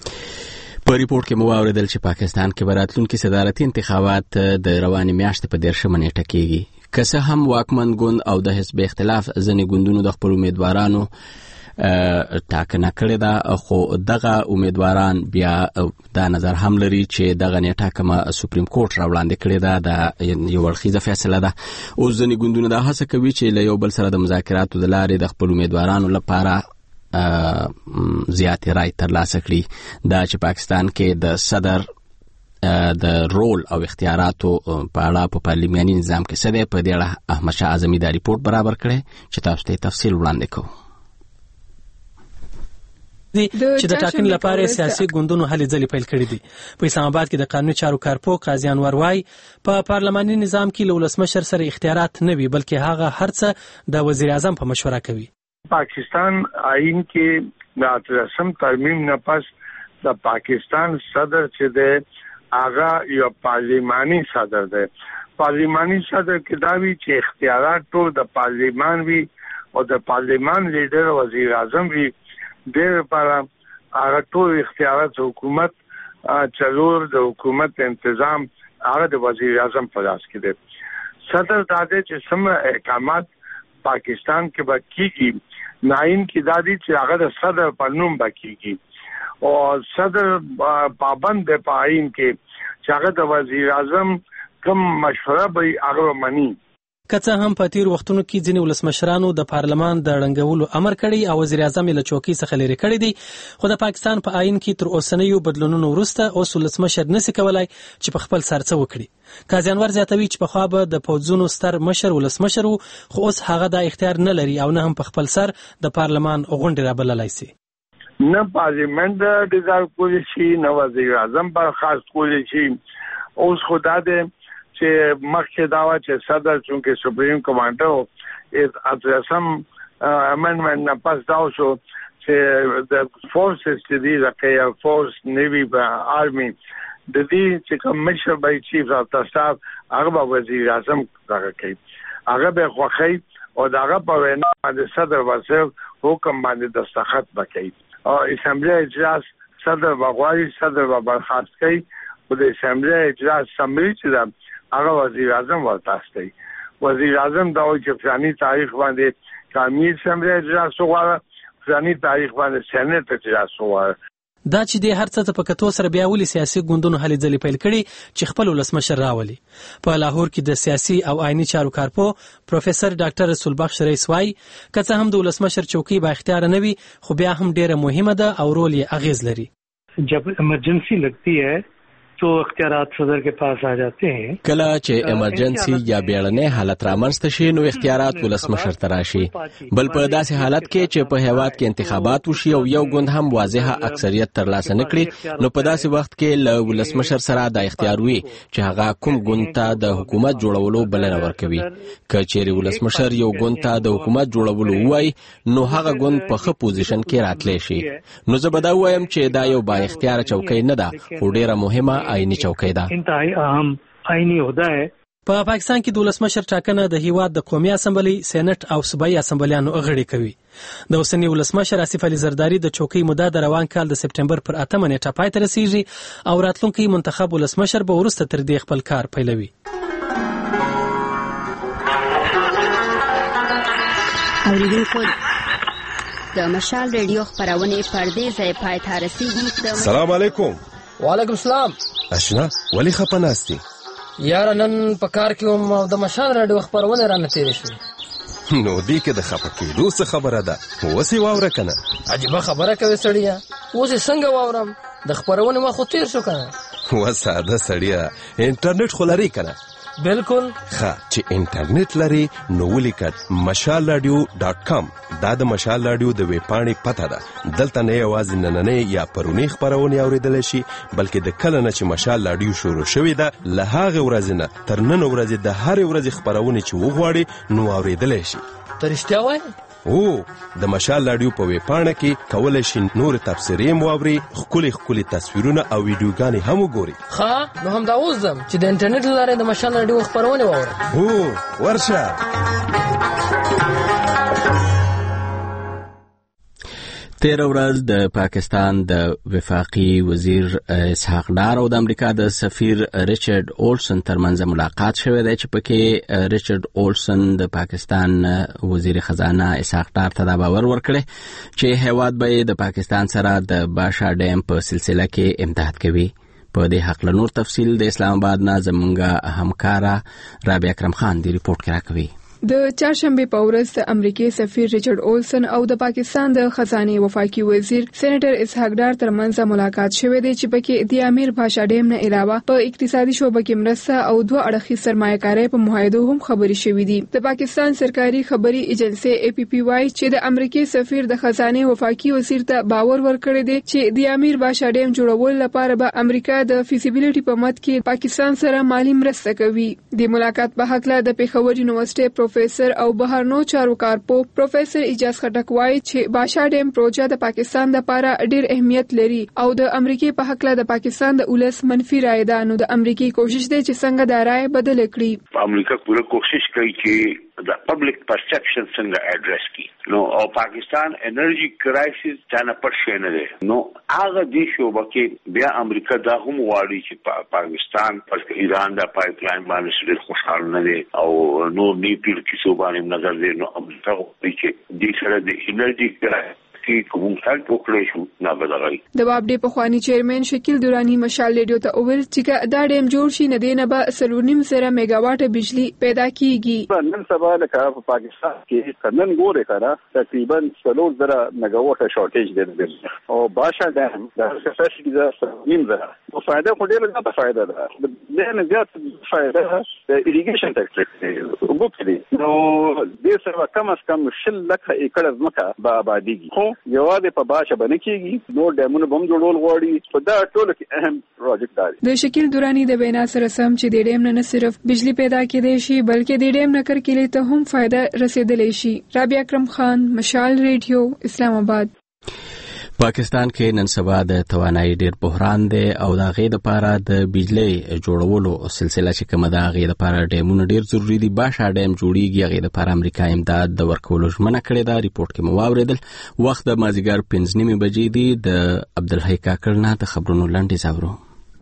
په ریپورت کې مو اوریدل چې پاکستان کې براتلونکو صدارتي انتخابات د رواني میاشتې په 13 نیټه کېږي. که څه هم واکمن ګوند او د حزب اختلاف ځینې ګوندونو د خپل امیدوارانو ټاکنه کړې ده خو دغه امیدواران بیا دا نظر هم لري چې دغه نیټه کومه سپریم کورټ راوړاندې کړې ده د یو اړخیزه فیصله ده. اوس ځینې ګوندونه دا هڅه کوي چې له یو بل سره د مذاکراتو د لارې د خپل امیدوارانو لپاره زیاتې رای ترلاسه کړي. دا چې پاکستان کې د صدر د رول او اختیاراتو په اړه په پارلیماني نظام کې څه دی په دې اړه احمد شاه اعظمي دا ریپورت برابر کړی چې تاسو ته تفصیل وړاندې کوو. چې د ټاکنې لپاره سیاسي ګوندونو هلې ځلې پیل کړې دي. په اسلام آباد کې د قانوني چارو کارپو قاضي انور وای په پارلماني نظام کې له ولسمشر سره اختیارات نه وي بلکې هغه هر څه د وزیر اعظم په مشوره کوي. پاکستان آئین کې د 18 ترمیم نه پس د پاکستان صدر چې دی هغه یو پارلیماني صدر دی. پارلیماني صدر کې دا وی چې اختیارات ټول د پارلیمان وي او د پارلیمان لیډر وزیر اعظم وي. ډېر لپاره هغه ټول اختیارات حکومت چلور د حکومت انتظام هغه د وزیر اعظم په لاس کې دی. صدر دا دی چې سم احکامات پاکستان کې به کیږي ناین کې دا دی چې هغه د صدر په نوم به کیږي او صدر پابند دی په آئین کې چې هغه د وزیر اعظم کوم مشوره به هغه مني. که څه هم په تیر وختونو کې ځینې ولسمشرانو د پارلمان د ړنګولو امر کړی او وزیر اعظم له چوکۍ څخه لرې کړی دی، خو د پاکستان په آئین کې تر اوسنیو بدلونونو وروسته اوس ولسمشر نشي کولای چې په خپل سر څه وکړي. قاضي انور زیاتوي چې پخوا به د پوځونو ستر مشر ولسمشر وو، خو اوس هغه دا اختیار نه لري او نه هم په خپل سر د پارلمان غونډې رابللای شي. نه پارلیمنت ډیزایو کولی شي، نه وزیر اعظم برخاست کولی شي. اوس خدا دې چې مخکې دا و چې صدر چونکه سپریم کمانډر اتلسم امندمنت نه پاس دا شو چې د فورسز چې دي د فورس نیوی په آرمی د دې چې کمشنر بای چیف اف د سټاف هغه به وزیر اعظم دغه کوي، هغه به خوخی او دغه په وینا باندې صدر ورسره حکم باندې دستخط وکړي او اسمبلی اجلاس صدر بغواری صدر به برخاست کوي او د اسمبلی اجلاس سمری چې هغه وزیر اعظم ورتاسي. وزیر اعظم دا وایي چې فلاني تاریخ باندې کامی اسمبلی اجلاس وغواړي، فلاني تاریخ باندې سېنات اجلاس وغواړي. دا چې د هر څه په کتو سره بیا ولې سیاسي ګوندونو هلې ځلې پیل کړي چې خپل ولسمشر راولي. په لاهور کې د سیاسي او آئینی چارو کارپو پروفیسور ډاکټر رسول بخش رئیس وايي که څه هم د ولسمشر چوکۍ با اختیار نه وي، خو بیا هم ډیره مهمه ده او رول یې اغیز لري. जब इमरजेंसी लगती है तो اختیارات صدر के पास आ जाते हैं. کله چې ایمرجنسي یا بیړنی حالت رامنځته شي نو اختیارات ولسمشر ته راشي، بل په داسې حالت کې چې په هیواد کې انتخابات وشي او یو ګوند هم واضحه اکثریت ترلاسه نکړي نو په داسې وخت کې له ولسمشر سره د اختیار وي چې هغه کوم ګوند ته د حکومت جوړولو بلنه ورکوي. که چیرې ولسمشر یو ګوند ته د حکومت جوړولو وایي نو هغه ګوند په ښه پوزیشن کې راتلی شي. نو زه به دا وایم چې دا یو با اختیار چوکۍ نه ده، خو ډیره مهمه آئینی چوکۍ ده. انتهایی اهم آئینی عہده ہے. په پاکستان کې د ولسمشر ټاکنه د هیواد د قومي اسمبلی، سېنات او صوبایي اسمبلیانو غړي کوي. د اوسنی ولسمشر آصف علي زرداری د چوکۍ موده د روان کال د سپټمبر پر 8 نیټه پای ته رسیږي او راتلونکي منتخب ولسمشر به وروسته تر دې خپل کار پیلوي. اوریدونکو د مشال ریډیو خبرونه پردې ځای پای ته رسیږي. السلام علیکم. وعلیکم السلام. اشنا ولی خپناستی یار نن په کار کې هم د مشال راډیو خبرونه را نتیری شو. نو دې کې د خپکېدو څه خبره ده؟ وسې واوره کنه. عجیب خبره کوي سړیا. اوس څنګه واورم؟ د خبرونه ما خو تیر شو کنه. وساده سړیا انټرنیټ خو لري کنه؟ بالکل. ښه چې انټرنیټ لري نو ولیکئ mashalradio.com. دا د مشال رادیو د ویب پاڼې پته ده. دلته نه یوازې نننۍ یا پرونی خبرونه اوریدل شي بلکې د کله نه چې مشال رادیو شروع شوې ده له هغه ورځې نه تر نن ورځې د هر ورځې خبرونه چې وغواړي نو اوریدل شي. ته رښتیا وایې؟ او د مشال رادیو په ویب پاڼه کې کولای شي نور تفسیرې مواوري، ښکلي تصویرونه او ویډیوګانې هم وګوري. ښه نو هم دا اوس ځم چې د انټرنیټ له لارې د مشال رادیو خبرونه واورم. هو ورشه. تیر ورځ د پاکستان د وفاقي وزیر اسحاق ډار او د امریکا د سفیر ریچارډ اولسن ترمنځ ملاقات شوې ده چې پکې ریچارډ اولسن د پاکستان وزیر خزانه اسحاق ډار ته دا باور ورکړي چې هیواد به د پاکستان سره د باشا ډیم په سلسله کې امداد کوي. په دې حق له نور تفصیل د اسلام آباد نه زمونږه همکاره رابعه اکرم خان دی رپورټ راکوي. د چهارشنبه په ورځ د امریکای سفیر ریچارډ اولسن او د پاکستان د خزانه وفاقي وزیر سېنیټر اسحاق ډار ترمنځ ملاقات شوې ده چې پکې د امیر باشا ډیم نه علاوه په اقتصادي شعبه کې مرسته او دوه اړخیز سرمایه‌کاري په معاهدو هم خبري شوې دي. د پاکستان سرکاري خبري ایجنسی APP وايي چې د امریکای سفیر د خزانه وفاقي وزیر ته باور ورکړی دی چې د امیر باشا ډیم جوړول لپاره به امریکا د فیزیبিলিټي په مت کې پاکستان سره مالی مرسته کوي. د ملاقات په حق له د پیښور یونیورسيټي پروفیسور او بهرنو چارو کارپو پروفیسور اجاز خټک وايي چې باشا ډیم پروژه د پاکستان لپاره ډیر اهمیت لري او د امریکای په حق له د پاکستان د اولس منفي رائے ده. نو د امریکای کوشش دی چې څنګه دا رائے بدل کړي. امریکا پوره کوشش کوي چې د پبلک پرسپشن څنګه اډریس کړي. نو او پاکستان انرژي کرایسس څنګه پرشن نه ده. نو هغه د شوبه کې بیا امریکا دا هم غواړي چې پاکستان پر ایران د پایپ لاین باندې ډیر خوشاله نه دي او نور نیپل کې صوبانه نظر دي. نو امریکا غواړي چې د سره د انرژي کرایسس کې کوم هیلپ وکړي شو نه بدلای. د وابډې پخوانی چیرمن شکیل دورانی مشال ریډیو ته وویل چې دا ډیم جوړ شي نه دی نه به 3.5 میگاواټ بجلی پیدا کیږي. نن سبا لکه په پاکستان کې نن ګوره کړه تقریبا 3 میگاواټ شارټیج دی او باشه ډیم د کیپاسټي د 3.5 او فائدہ خو ډیره زیاته فائدہ ده. نه زیات فائدہ د اریګیشن سیکټر وګورئ نو د سره کم از کم 10 لک ایکړ ځمکه به آبادیږي خو یوازې په باشه باندې کېږي نو ډیمونه بم جوړول غواړي په دا ټول کې اهم پروجیکټ دی. د شکیل دورانی د وینا سره سم چې د ډیم نه صرف بجلی پیدا کېدای شي بلکې د ډیم نه کرکېلې ته هم فائدہ رسیدلی شي. رابعه اکرم خان، مشال ریډیو، اسلام آباد. پاکستان کې نن سبا د توانایي ډیر بحران دی او د غې د پاره د بجلی جوړولو سلسله چې کومه د غې د پاره ډیمونه ډیر ضروری دي. باشه ډیم جوړیږي غې د پاره امریکا امداد د ورکولو ژمنه کړې ده. ریپورت کې مو واوریدل. وخت د مازیګر 5:30 بجې دی. د عبدالحی کاکړ نه د خبرونو لنډیز اورو.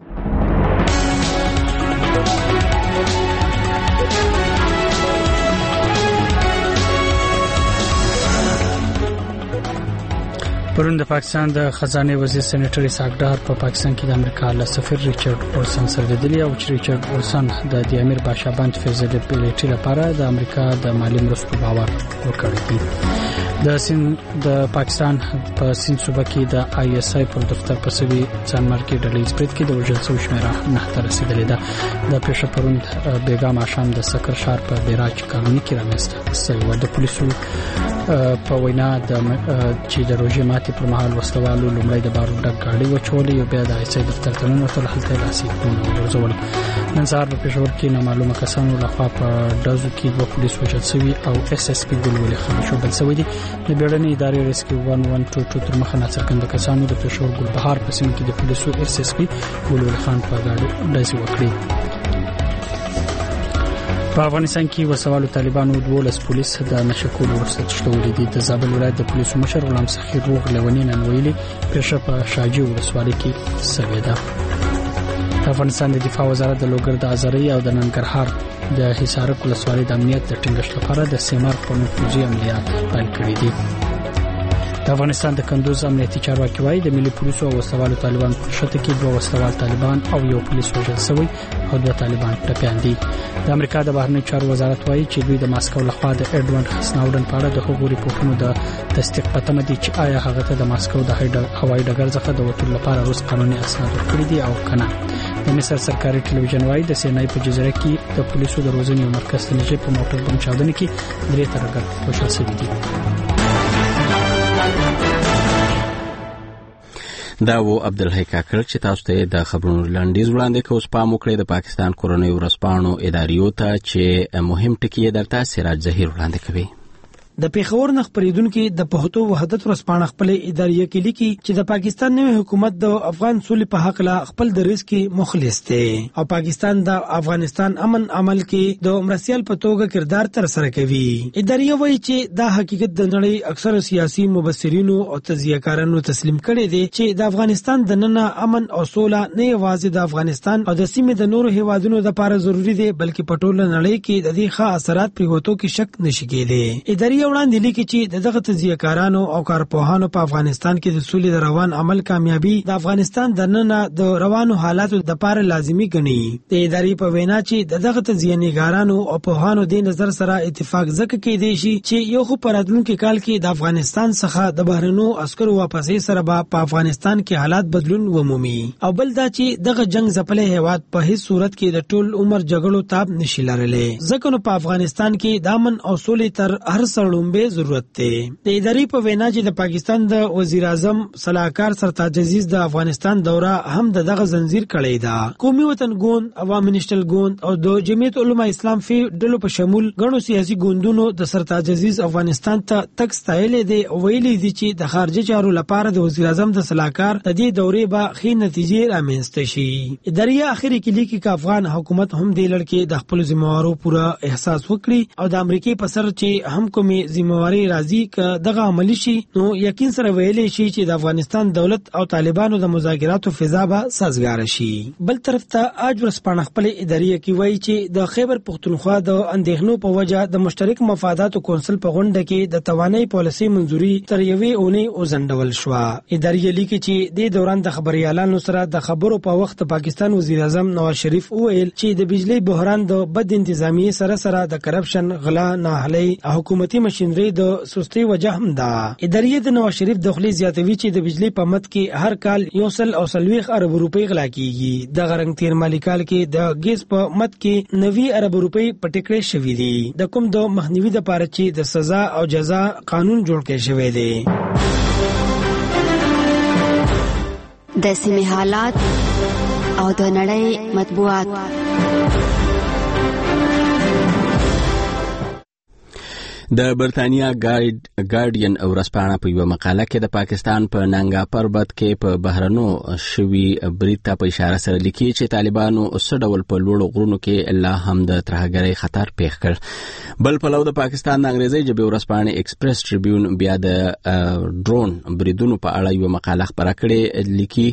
پرون د پاکستان د خزانه وزیر سېنیټر اسحاق ډار په پاکستان کې د امریکا له سفیر ریچارډ اولسن سره لیدلی او چې ریچارډ اولسن د امیر باشا باند فیزیبیلیټي لپاره د امریکا د مالی مرستو باور ورکړی دی. د پاکستان په سیند صوبه کې د آی اس آی پر دفتر په سوي ځانمارکي ډلې سپریت کې د وژل شوی شمیره 9 ته رسیدلې ده. د پیښه پرون بیګا ماښام د سکر شهر په بیراج کالوني کې رامنځته شوی و. د پولیسو په وینا چې د روژې ماتې پر مهال وسلوالو لومړی د بارود ډک ګاډي وچولې او بیا د آی اس آی دفتر ته ننوتل. هلته لاسي ګونډه ورزول. نن سهار په پېښور کې نامعلومه کسانو لخوا په ډزو کې 2 پولیس وژل شوي او اس اس پی ګل ولي خان شو بل شوی دي. د بیړنۍ ادارې ریسکیو 112 تر مخه ناڅرګند کسانو د پېښور ګلبهار په سیمه کې د پولیسو اس اس پی ګل ولي خان په ګاډي ډزې وکړې. په افغانستان کې وسوالو طالبانو 12 پولیس د نشکول ورسته تشتولې دي. د زابل ولایت د پولیسو مشر غلام سخیر روغ لونی نن ویلي پېښه په شاجي ولسوالۍ کې شوې ده. د افغانستان د دفاع وزارت د لوګر د ازرې او د ننګرهار د حصارک ولسوالۍ د امنیت د ټینګښت لپاره د سیمار په نفوذي عملیات پیل کړي دي. د افغانستان د کندوز امنیتي چارواکي وايي د ملي پولیسو او وسلوالو طالبان په شته کې 2 وسلوال طالبان او 1 پولیس وژل شوی او 2 طالبان ټپيان دي. د امریکا د بهرنی چارو وزارت وايي چې دوی د ماسکو لخوا د اډوارډ سناوډن په اړه د حقوقي ریپورتونو د تصدیق په تمه دي چې آیا هغه ته د ماسکو د هوایي ډګر څخه د وټول لپاره روس قانوني اسناد ورکړي دي او کنه. د مصر سرکاري ټلویزیون وايي د سینای په جزیره کې د پولیسو د روزنې مرکز ته نږدې په موټر بم چاودنه کې 3 ترګر وشل شوی دي. دا و عبدالحی کاکړ چې تاسو ته د خبرونو لنډیز وړاندې کوم. سپام وکړئ د پاکستان کورنۍ ورځپاڼو اداریو ته چې مهم ټکي درته سراج ظهیر وړاندې کوي. د پیښور نه خبرېدونکو د پښتو وحدت ورځپاڼه خپل ادارې کې لیکي چې د پاکستان نوی حکومت د افغان سولې په حق لا خپل دریځ کې مخلص دی او پاکستان د افغانستان امن عمل کې د مرستيال په توګه کردار تر سره کوي. ادارې وایي چې دا حقیقت د نړۍ اکثر سیاسي مبصرینو او تجزیه‌کارانو تسلیم کړي دي چې د افغانستان د نن امن او سوله نه یوازې د افغانستان او د سیمې د نورو هیوادونو لپاره ضروری دي بلکې په ټوله نړۍ کې د دې ښه اثرات پریوتو کې شک نشي کېدی. ادارې وړاندې لیکي چې دغه تجزیه‌کارانو او کارپوهانو په افغانستان کې د سولې د روان عمل کامیابی د افغانستان د نن د روانو حالاتو د لپاره لازمي ګڼي. د ادارې په وینا چې دغه تجزیه‌نګارانو او پوهانو د نظر سره اتفاق ځکه کېدی شي چې یو خو پراتلونکو کال کې د افغانستان څخه د بهرنو عسکرو واپسې سره په افغانستان کې حالات بدلون ومومي او بل دا چې دغه جنگ ځپلې هیواد په هیڅ صورت کې د ټول عمر جګړو تاب نشي لرلې. ځکه نو په افغانستان کې د امن او سولې تر هر سړومبه ضرورت دی. د ادارې په وینا چې د پاکستان د وزیر اعظم صلاحکار سرتاج عزیز د افغانستان دوره هم دغه زنجیر کړی دا. قومي وطن ګوند، عوامي نېشنل ګوند او د جمعیت علماء اسلام فی ډلو په شمول غنو سیاسي ګوندونو د سرتاج عزیز افغانستان ته تک ستایل دي او ویلي دي چې د خارجي چارو لپاره د وزیر اعظم د صلاحکار د دې دورې به ښې نتیجې رامنځته شي. ادارې اخري کې لیکي چې افغان حکومت هم د لړ کې د خپل ذمہوارو پوره احساس وکړي او د امریکای په سر چې هم کومي ذمہواری راځي ک دغه عملی شي نو یقین سره ویلې شي چې د افغانستان دولت او طالبانو د مذاکراتو فضا به سازگار شي. بل طرف ته اج ورسپانه خپل ادارې کې وایي چې د خیبر پختونخوا د اندېښنو په وجه د مشترک مفاداتو کونسل په غونډه کې د توانایي پالیسي منځوري تر یوې اونۍ وزندول شو. ادارې لیکي چې د دوران د خبريالانو سره د خبرو په وخت پاکستان وزیر اعظم نواز شریف وویل چې د بجلی بحران د بد انتظامی سره د کرپشن، غلا، نااهلي او حکومتي ماشينري د سستۍ وجه هم ده. ادارې د نواز شریف دخلي زیاتوي چې د بجلی په مد کې هر کال 1.40 ارب روپۍ غلا کیږي. د غرنګ تیر مالی کال کې د ګیس په مد کې 90 ارب روپۍ پټکړې شوې دي. د کوم د مخنیوي لپاره چې د سزا او جزا قانون جوړ کړي شوی دی. د سیمې حالات او د نړۍ مطبوعات. د برتانیا ګارډین ورځپاڼه په یو مقاله کې د پاکستان په ننګا پربت کې په بهرنو شوي برید ته په اشاره سره لیکي چې طالبانو څه ډول په لوړو غرونو کې لا هم د ترهګرۍ خطر پیښ کړ. بل پلو د پاکستان د انګریزي ژبې ورځپاڼې ایکسپریس ټریبیون بیا د ډرون بریدونو په اړه یو مقاله خپره کړې، لیکي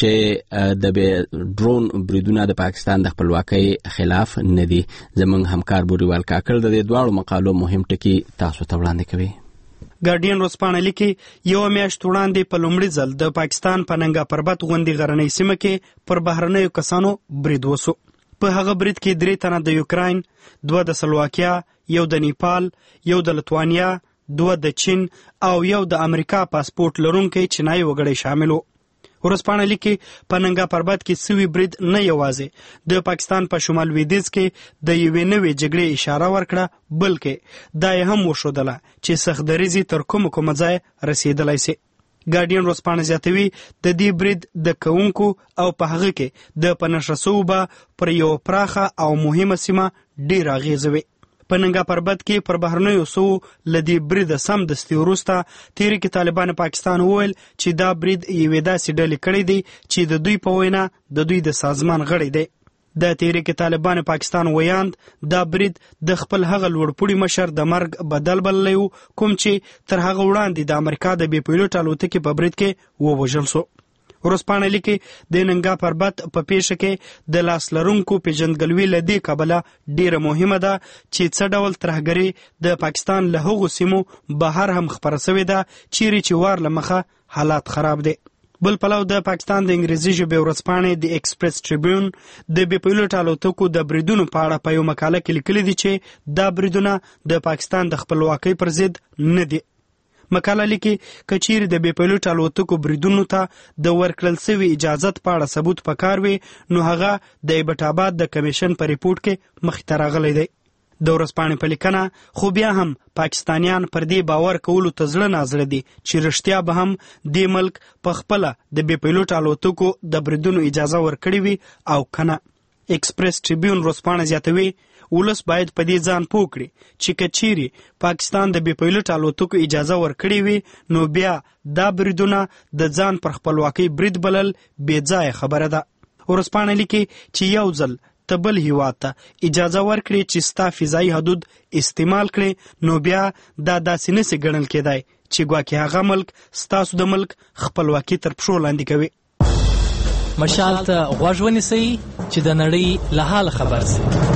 چې د ډرون بریدونه د پاکستان د خپلواکۍ خلاف نه دي. زموږ همکار بوریوال کاکړ د دې دواړو مقالو مهم ټکي تاسو ته وړاندې کوي. ګارډین ورځپاڼه لیکي یو میاشت وړاندې په لومړي ځل د پاکستان په ننګا پربت غونډې غرنۍ سیمه کې پر بهرنیو کسانو برید وسو. په هغه برید کې 3 تنه د یوکراین، 2 د سلواکیا، 1 د نیپال، 1 د لتوانیا، 2 د چین او 1 د امریکا پاسپورت لرونکي چینایي وګړي شامل وو. ورځپاڼه لیکي په ننګا پربت کې سوي برید نه یوازې د پاکستان په شمال لویدیځ کې د یوې نوې جګړې اشاره ورکړه، بلکې دا هم وښودله چې سختدریزي تر کومه ځای رسیدلی سي. ګارډین ورځپاڼه زیاتوي د دې برید د کوونکو او په هغه کې د پنشرسو به پر یو پراخه او مهمه سیمه ډیر اغیزه وي. په ننګا پربت کې پر بهرنیو سو لدی برید سم دستي وروسته تحریک طالبان پاکستان وویل چې دا برید یوې داسې ډلې کړی دی چې د دوی په وینا د دوی د سازمان غړی دی. د تحریک طالبان پاکستان ویاند دا برید د خپل هغه لوړپوړي مشر د مرګ بدل بللی و کوم چې تر هغه وړاندې د امریکا د بې پیلوټ الوتکې په برید کې ووژل سو. ورځپاڼه لیکي د ننګا پربت په پیښه کې د لاس لرونکو پیژندګلوي له دې کبله ډیره مهمه ده چې څه ډول ترهګري د پاکستان له هغو سیمو بهر هم خپره شوې ده چیرې چې وار له مخه حالات خراب دي. بل پلو د پاکستان د انګریزي ژبې ورځپاڼې د ایکسپریس ټریبیون د بې پیلوټ الوتکو د بریدونو په اړه په یو مقاله کې لیکلي دي چې دا بریدونه د پاکستان د خپلواکۍ پر ضد نه دي. مقاله لیکي کچیر د بې پیلوټ الوتکو بریدونو ته د ورکړل شوی اجازت په اړه ثبوت پکار وي نو هغه د ایبټ آباد د کمیشن په ریپورت کې مخې ته راغلی دی. د ورځپاڼې په لیکنه خو بیا هم پاکستانیان پر دې باور کولو ته زړه نازړه دي چې رښتیا به هم د ملک په خپله د بې پیلوټ الوتکو د بریدونو اجازه ورکړې وي او کنه. ایکسپریس ټریبیون ورځپاڼه زیاتوي ولس باید په دې ځان پوه کړي چې کچيري پاکستان د بې پیلوټ الوتکو اجازه ورکړي وي نو بیا دا بریدونه د ځان پر خپلواکۍ برید بلل بې ځایه خبره ده. ورځپاڼه لیکي چې یو ځل ته بل هیواد ته اجازه ورکړي چې ستا فضایي حدود استعمال کړي نو بیا دا داسې نسي ګڼل کېدای چې ګواکې هغه ملک ستاسو د ملک خپلواکي تر پښو لاندې کوي. مشال ته غوږ ونیسئ چې د نړۍ له حال خبر سي.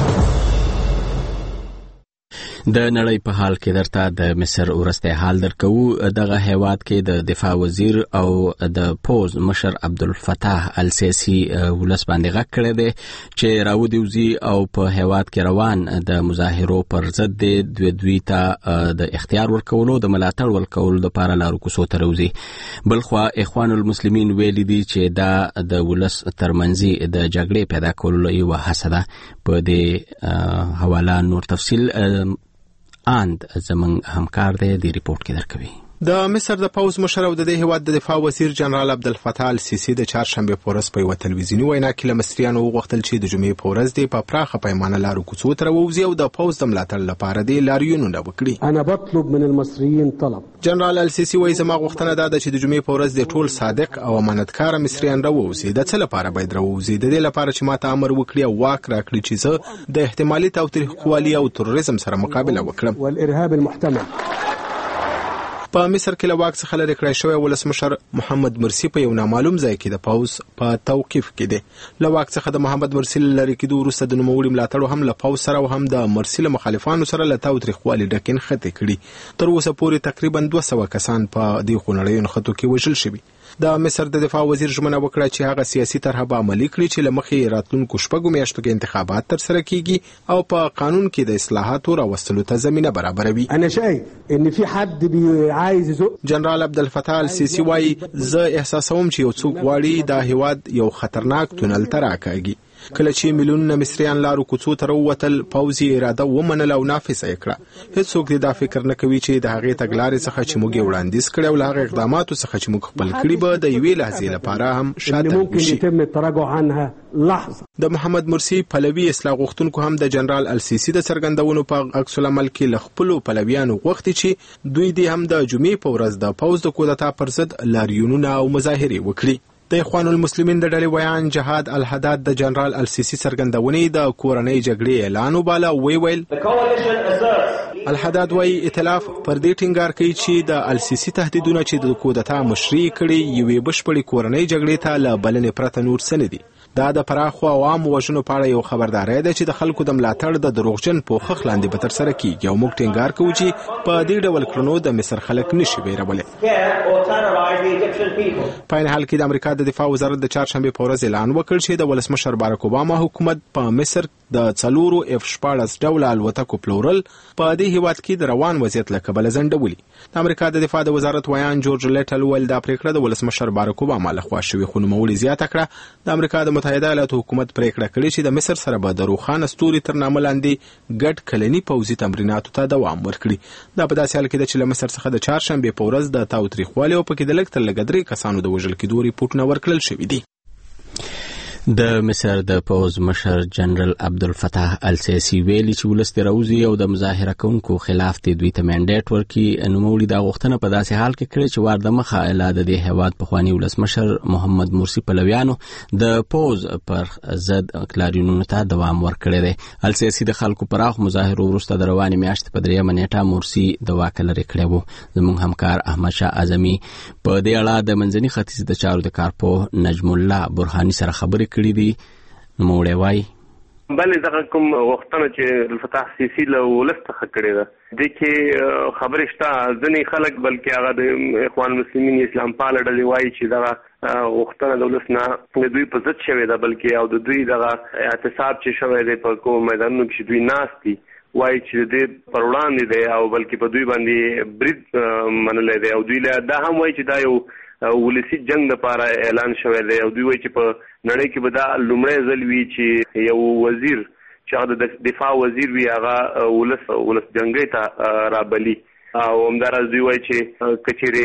د نړۍ په حال کې درته د مصر ورسته حال درکو. دغه هیواد کې د دفاع وزیر او د پوز مشر عبدالفتاح السیسی ولس باندې غږ کړی دی چې راودي وزي او په هیواد کې روان د مظاهرو پر ضد دوی ته د اختیار ورکولو د ملاتړ ورکولو لپاره لارو کوڅو ته راوځي. بلخوا اخوان المسلمین ویلي دي چې دا د ولس ترمنځ د جګړې پیدا کولو یو هڅه ده. په دې حواله نور تفصیل اند زمون همکار دی د ریپورت کې درکوي. د مصر د پوز مشر او د هیواد د دفاع وزیر جنرال عبدالفتاح السیسی د چهارشنبه په ورځ په یو تلویزیوني وینا کې له مصریانو وغوښتل چې د جمعې په ورځ د پراخه پیمانه لارو کوڅو ته راوځي او د پوز د ملاتړ لپاره د لاریونونه وکړي. انا بطلب من المصريين طلب. جنرال السیسی وایي زما غوښتنه ده چې د جمعې په ورځ د ټول صادق او امانتکار مصریان راوځي. د څه لپاره باید راوځي؟ د دې لپاره چې ماته امر وکړي او واک راکړي چې زه د احتمالي تاوتریخوالي او تروریزم سره مقابله وکړم. والارهاب المحتمل. په مصر کې له واک څخه لرې کړی شوی ولسمشر محمد مرسي په یو نامعلوم ځای کې د پوز په توقیف کې دی. له واک څخه د محمد مرسي لرې کېدو وروسته د نوموړي ملاتړو هم له پوز سره او هم د مرسي له مخالفانو سره له تاوتریخوالي ډکې نښتې کړي. تر اوسه پورې تقریبا 200 کسان په دې خونړیو نښتو کې وژل شوي. د مصر د دفاع وزیر ژمنه وکړه چې هغه سیاسي طرحه به عملي کړي چې له مخې راتلونکو 6 میاشتو کې انتخابات ترسره کیږي او په قانون کې د اصلاحاتو راوستلو ته زمینه برابروي. انا شايف ان في حد عايز يزق. جنرال عبدالفتاح السیسی وايي زه احساسوم چې یو څوک غواړي د هیواد یو خطرناک تونل ته راکاږي. کله چې میلیونونه مصریان لارو کوڅو ته راووتل پوځي اراده ومنله او نافذه یې کړه. هیڅوک دا فکر نه کوي چې د هغې تګلارې څخه چې موږ یې وړاندیز کړی او له هغه اقداماتو څخه چې موږ خپل کړي به د یوې لحظې لپاره هم شاته وشي. د محمد مرسي پلوي اصلاح غوښتونکو هم د جنرال السیسی د څرګندونو په عکس العمل کې له خپلو پلویانو غوښتي چې دوی دې هم د جمعې په ورځ د پوځ د کودتا پر ضد لاریونونه او مظاهرې وکړي. د اخوان المسلمین د ډلې ویان جهاد الحداد د جنرال السیسی څرګندونې د کورنۍ جګړې اعلان وباله. ویل الحداد وايي ائتلاف پر دې ټینګار کوي چې د السیسی تهدیدونه چې د کودتا مشري کړي یوې بشپړې کورنۍ جګړې ته له بلنې پرته نور څه نه دي. دا د پراخو عوامو وژنو په اړه یو خبرداری ده چې د خلکو د ملاتړ د دروغجن پوښښ لاندې به ترسره کیږي او موږ ټینګار کوو چې په دې ډول کړنو د مصر خلک نشي ویرولی. په عین حال کې د امریکا د دفاع وزارت د چهارشنبې په ورځ اعلان وکړ چې د ولسمشر باراک اوباما حکومت په مصر د 4 F-14 ډوله الوتکو پلورل په دې هیواد کې د روان وضعیت له کبله ځنډولي. د امریکا د دفاع د وزارت ویان جورج لیټل ویل دا پریکړه د ولسمشر باراک اوباما لخوا شوې خو نوموړي زیاته کړه د امریکا د متحده ایالاتو حکومت پریکړه کړې چې د مصر سره به د روښانه ستوري تر نامه لاندې ګډ کلني پوځي تمریناتو ته دوام ورکړي. دا په داسې حال کې ده چې له مصر څخه د چهارشنبې په ورځ د تاوتریخوالي او پکې د لږ تر لږه 3 کسانو د وژل کېدو ریپورټونه ورکړل شوي دي. د مصر د پوز مشر جنرال عبدالفتاح السیسی ویلي چې ولس د راوزي او د مظاهره کوونکو خلاف د دوی ته منډیټ ورکړي. نوموړي دا غوښتنه په داسې حال کې کړې چې وار د مخه اعلان د هیواد پخوانی ولسمشر محمد مرسي پلویانو د پوز پر ضد لاریونونو ته دوام ورکړی دی. السیسی د خلکو پراخ مظاهرو وروسته د روانې میاشتې په 3 نیټه مرسي د واک لرې کړی وو. زموږ همکار احمد شاه اعظمي په دې اړه د منځني ختیځ د چارو د کارپوه نجم الله برهاني سره خبرې کړې دي. نوموړی وایي بلې دغه کوم وختونه چې الفتاح سیسی له ولس څخه کړې ده د کې خبرې شته. ځینې خلک بلکې هغه د اخوان المسلمین اسلام پال ډلې وایي چې دغه وختونه د ولس نه د دوی په ضد شوې ده بلکې او د دوی دغه اعتصاب چې شوی دی په کوم میدانونو کې دوی ناست دي وایي چې د پر وړاندې دی او بلکې په دوی باندې برید منلی دی او دوی دا هم وایي چې دا یو ولسی جنگ لپاره اعلان شوی دی او دوی وایي چې په نړۍ کې به دا لومړی ځل وي چې یو وزیر چې هغه د دفاع وزیر وي هغه ولس جنګۍ ته رابلي او همداراز دوی وایي چې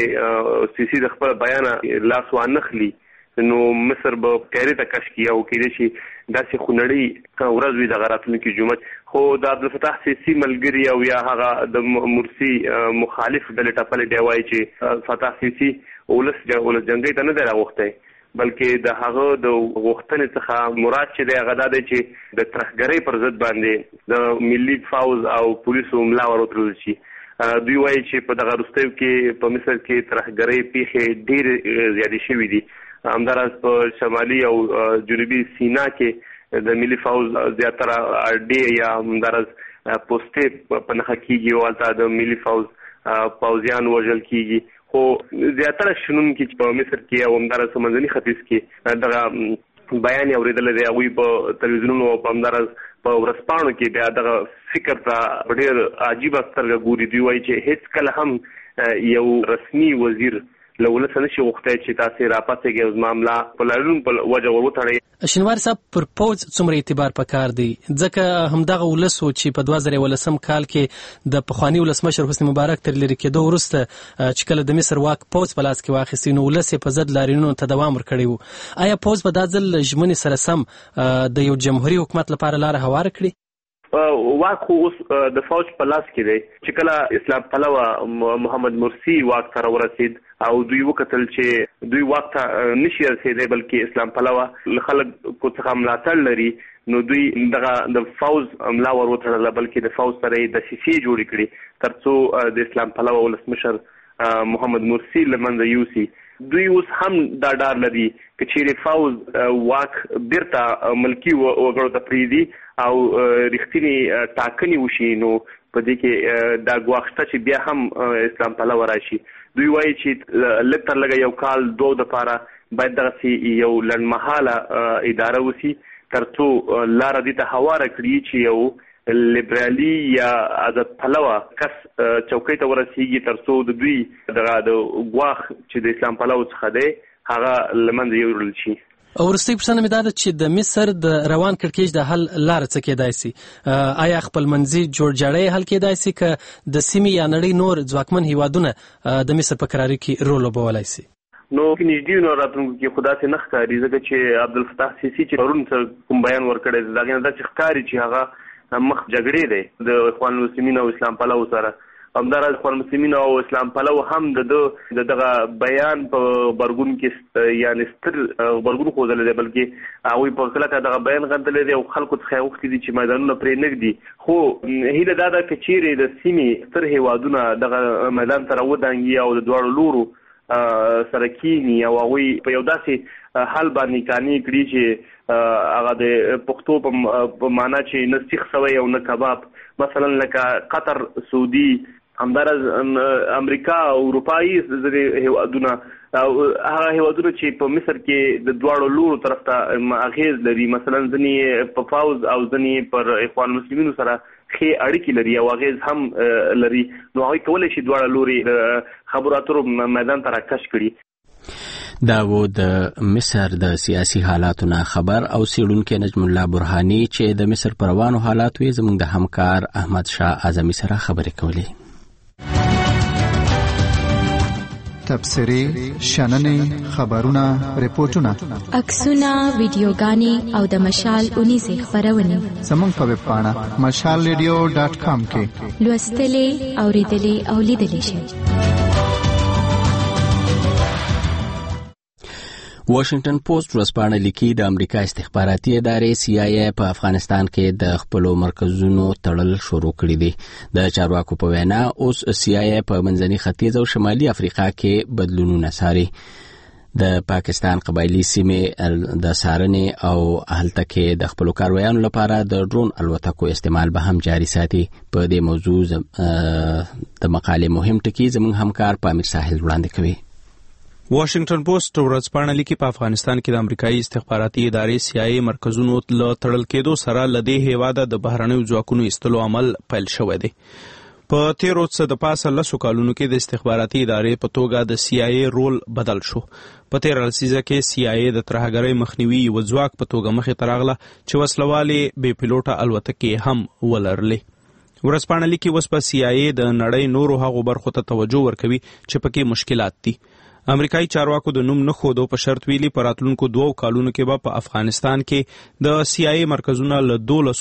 کچېرې سیسی د خپل بیان لاس وانخلي نو مصر به کیرې ته کش کیه او کېدای شي داسې خونړۍ ورځ وي دغه راتلونکي جمعه. خو د عبدالفتاح سیسی ملګري او یا هغه د مرسي مخالف ډلې ټپلې دی وایي چې فتح سیسی ولس جنګۍ ته نه دی راغوښتی بلکې د هغه د غوښتنې څخه مراد چې دی هغه دا دی چې د ترهګرۍ پر ضد باندې د ملي فوز او پولیسو ملا ور وتړل شي. دوی وایي چې په دغه وروستیو کې په مصر کې ترهګرۍ پیښې ډېرې زیاتې شوي دي. همداراز په شمالي او جنوبي سینا کې د ملي فوز زیاتره اډې یا همداراز پوستې په نښه کېږي او هلته د ملي فوز پوځیان وژل کېږي. خو زیاتره شنونکي چې په مصر کې او همداراز په منځني ختیځ کې دغه بیان یې اورېدلی دی هغوی په تلویزیونونو او په همداراز په ورځپاڼو کې بیا دغه فکر ته په ډېر عجیبه سترګه ګوري. دوی وایي چې هېڅ کله هم یو رسمي وزیر له ولس نشي غوښتی چې تاسې راپاڅېږئ او زما ملا په لاریون په وجه ور وتړئ. شینواري صاحب پر پوځ څومره اعتبار پکار دی ځکه همدغه ولس و چې په 2018 کال کې د پخواني ولسمشر حسني مبارک تر لرې کېدو وروسته چې کله د مصر واک پوځ په لاس کې واخیستی نو ولس یې په ضد لاریونونو ته دوام ورکړی و. آیا پوځ به دا ځل ژمنې سره سم د یو جمهوري حکومت لپاره لاره هواره کړي؟ واک خو اوس د فوج په لاس کې دی چې کله اسلام پلوه محمد مرسي واک ته راورسېد او دوی وکتل چې دوی واک ته نشي رسېدی بلکې اسلام پلوه خلکو څخه ملاتړ لري نو دوی دغه د فوز ملا ور وتړله بلکې د فوز سره یې دسیسې جوړې کړې تر څو د اسلام پلوه ولسمشر محمد مرسی لمنځه یوسي. دوی اوس هم دا ډار لري چې چیرې فوز واک بیرته ملکی وګړو ته پریږدي او رښتینی ټاکنې وشي، نو په دې کې دا ګواښ شته چې بیا هم اسلام پلوه راشي. دوی وایي چې لږ تر لږه یو کال دوه دپاره باید دغسې یو لنډمهاله اداره وسي تر څو لاره دې ته هواره کړي چې یو لیبرالي یا آزاد پلوه کس چوکۍ ته ورسیږي تر څو د دوی دغه د ګواښ چې د اسلام پلوه څخه دی هغه له منځه یوړل شي. وروستۍ پوښتنه مې دا ده چې د مصر د روان کړکېچ د حل لاره څه کېدای سي؟ آیا خپلمنځي جوړجاړی حل کېدای سي که د سیمې یا نړۍ نور ځواکمن هیوادونه د مصر په کراري کې رول لوبولی سي؟ نو نږدې نو راتلونکو کې خو داسې نه ښکاري، ځکه چې عبدالفتاح سیسي چې پرون کوم بیان ورکړی دی د هغې نه داسې ښکاري چې هغه مخ جګړې دی د اخوان المسلمین او اسلام پلو سره. همداراز اخوان المسلمین او اسلام پلو هم د دغه بیان په غبرګون کې یعنې ستر غبرګون ښودلی دی، بلکې هغوی په کلکه دغه بیان غندلی دی او خلکو څخه یې غوښتي دي چې میدانونه پرې نه ږدي. خو هیله دا ده که چیرې د سیمې ستر هیوادونه دغه میدان ته راودانګي او د دواړو لورو سره کېني او هغوی په یو داسې حل باندې قانع کړي چې هغه د پښتو په معنا چې نه سیخ سوی او نه کباب، مثلا لکه قطر، سعودي، همداراز امریکا او اروپایي هیوادونه او هغه هیوادونه چې په مصر کې د دواړو لورو طرف ته اغیز لري، مثلا ځینې په فوز او ځینې پر اخوان المسلمینو سره ښې اړیکې لري او اغیز هم لري، نو هغوی کولی شي دواړه لوري خبرو اترو میدان ته راکش کړي. دا و د مصر د سیاسي حالاتو نه خبر او څېړونکی نجم الله برهاني چې د مصر پر روانو حالاتو یې زموږ د همکار احمد شاه اعظمي سره خبرې کولې. تبصرې، شننې، خبرونه، ریپورتونه، عکسونه، ویډیوګانې او د مشال اونیزې خپرونې زموږ په ویب پاڼه mashalradio.com کې لوستلې، اورېدلې او لیدلې شئ. واشنگټن پوسټ ورځپاڼه لیکي د امریکا استخباراتي ادارې CIA په افغانستان کې د خپلو مرکزونو تړل شروع کړي دي. د چارواکو په وینا اوس CIA په منځني ختیځ او شمالي افریقا کې بدلونونه څاري. د پاکستان قبایلی سیمې د څارنې او هلته کې د خپلو کاروایانو لپاره د ډرون الوتکو استعمال به هم جاري ساتي. په دې موضوع د مقالې مهم ټکي زموږ همکار پامیر ساحل وړاندې کوي. واشنگټن پوسټ ورځپاڼه لیکي په افغانستان کې د امریکایي استخباراتي ادارې CIA مرکزونو له تړل کېدو سره له دې هیواده د بهرنیو ځواکونو ایستلو عمل پیل شوی دی. په تیرو څه د پاسه لسو کالونو کې د استخباراتي ادارې په توګه د CIA رول بدل شو. په تیر لسیزه کې CIA د ترهګرۍ مخنیوي یو ځواک په توګه مخې ته راغله چې وسلوالې بې پیلوټه الوتکې هم ولرلې. ورځپاڼه لیکي اوس په CIA د نړۍ نورو هغو برخو ته توجه ورکوي چې پکې مشکلات دي. امریکایي چارواکو د نوم نه ښودو په شرط ویلي په راتلونکو 2 کالونو کې به په افغانستان کې د CIA مرکزونه له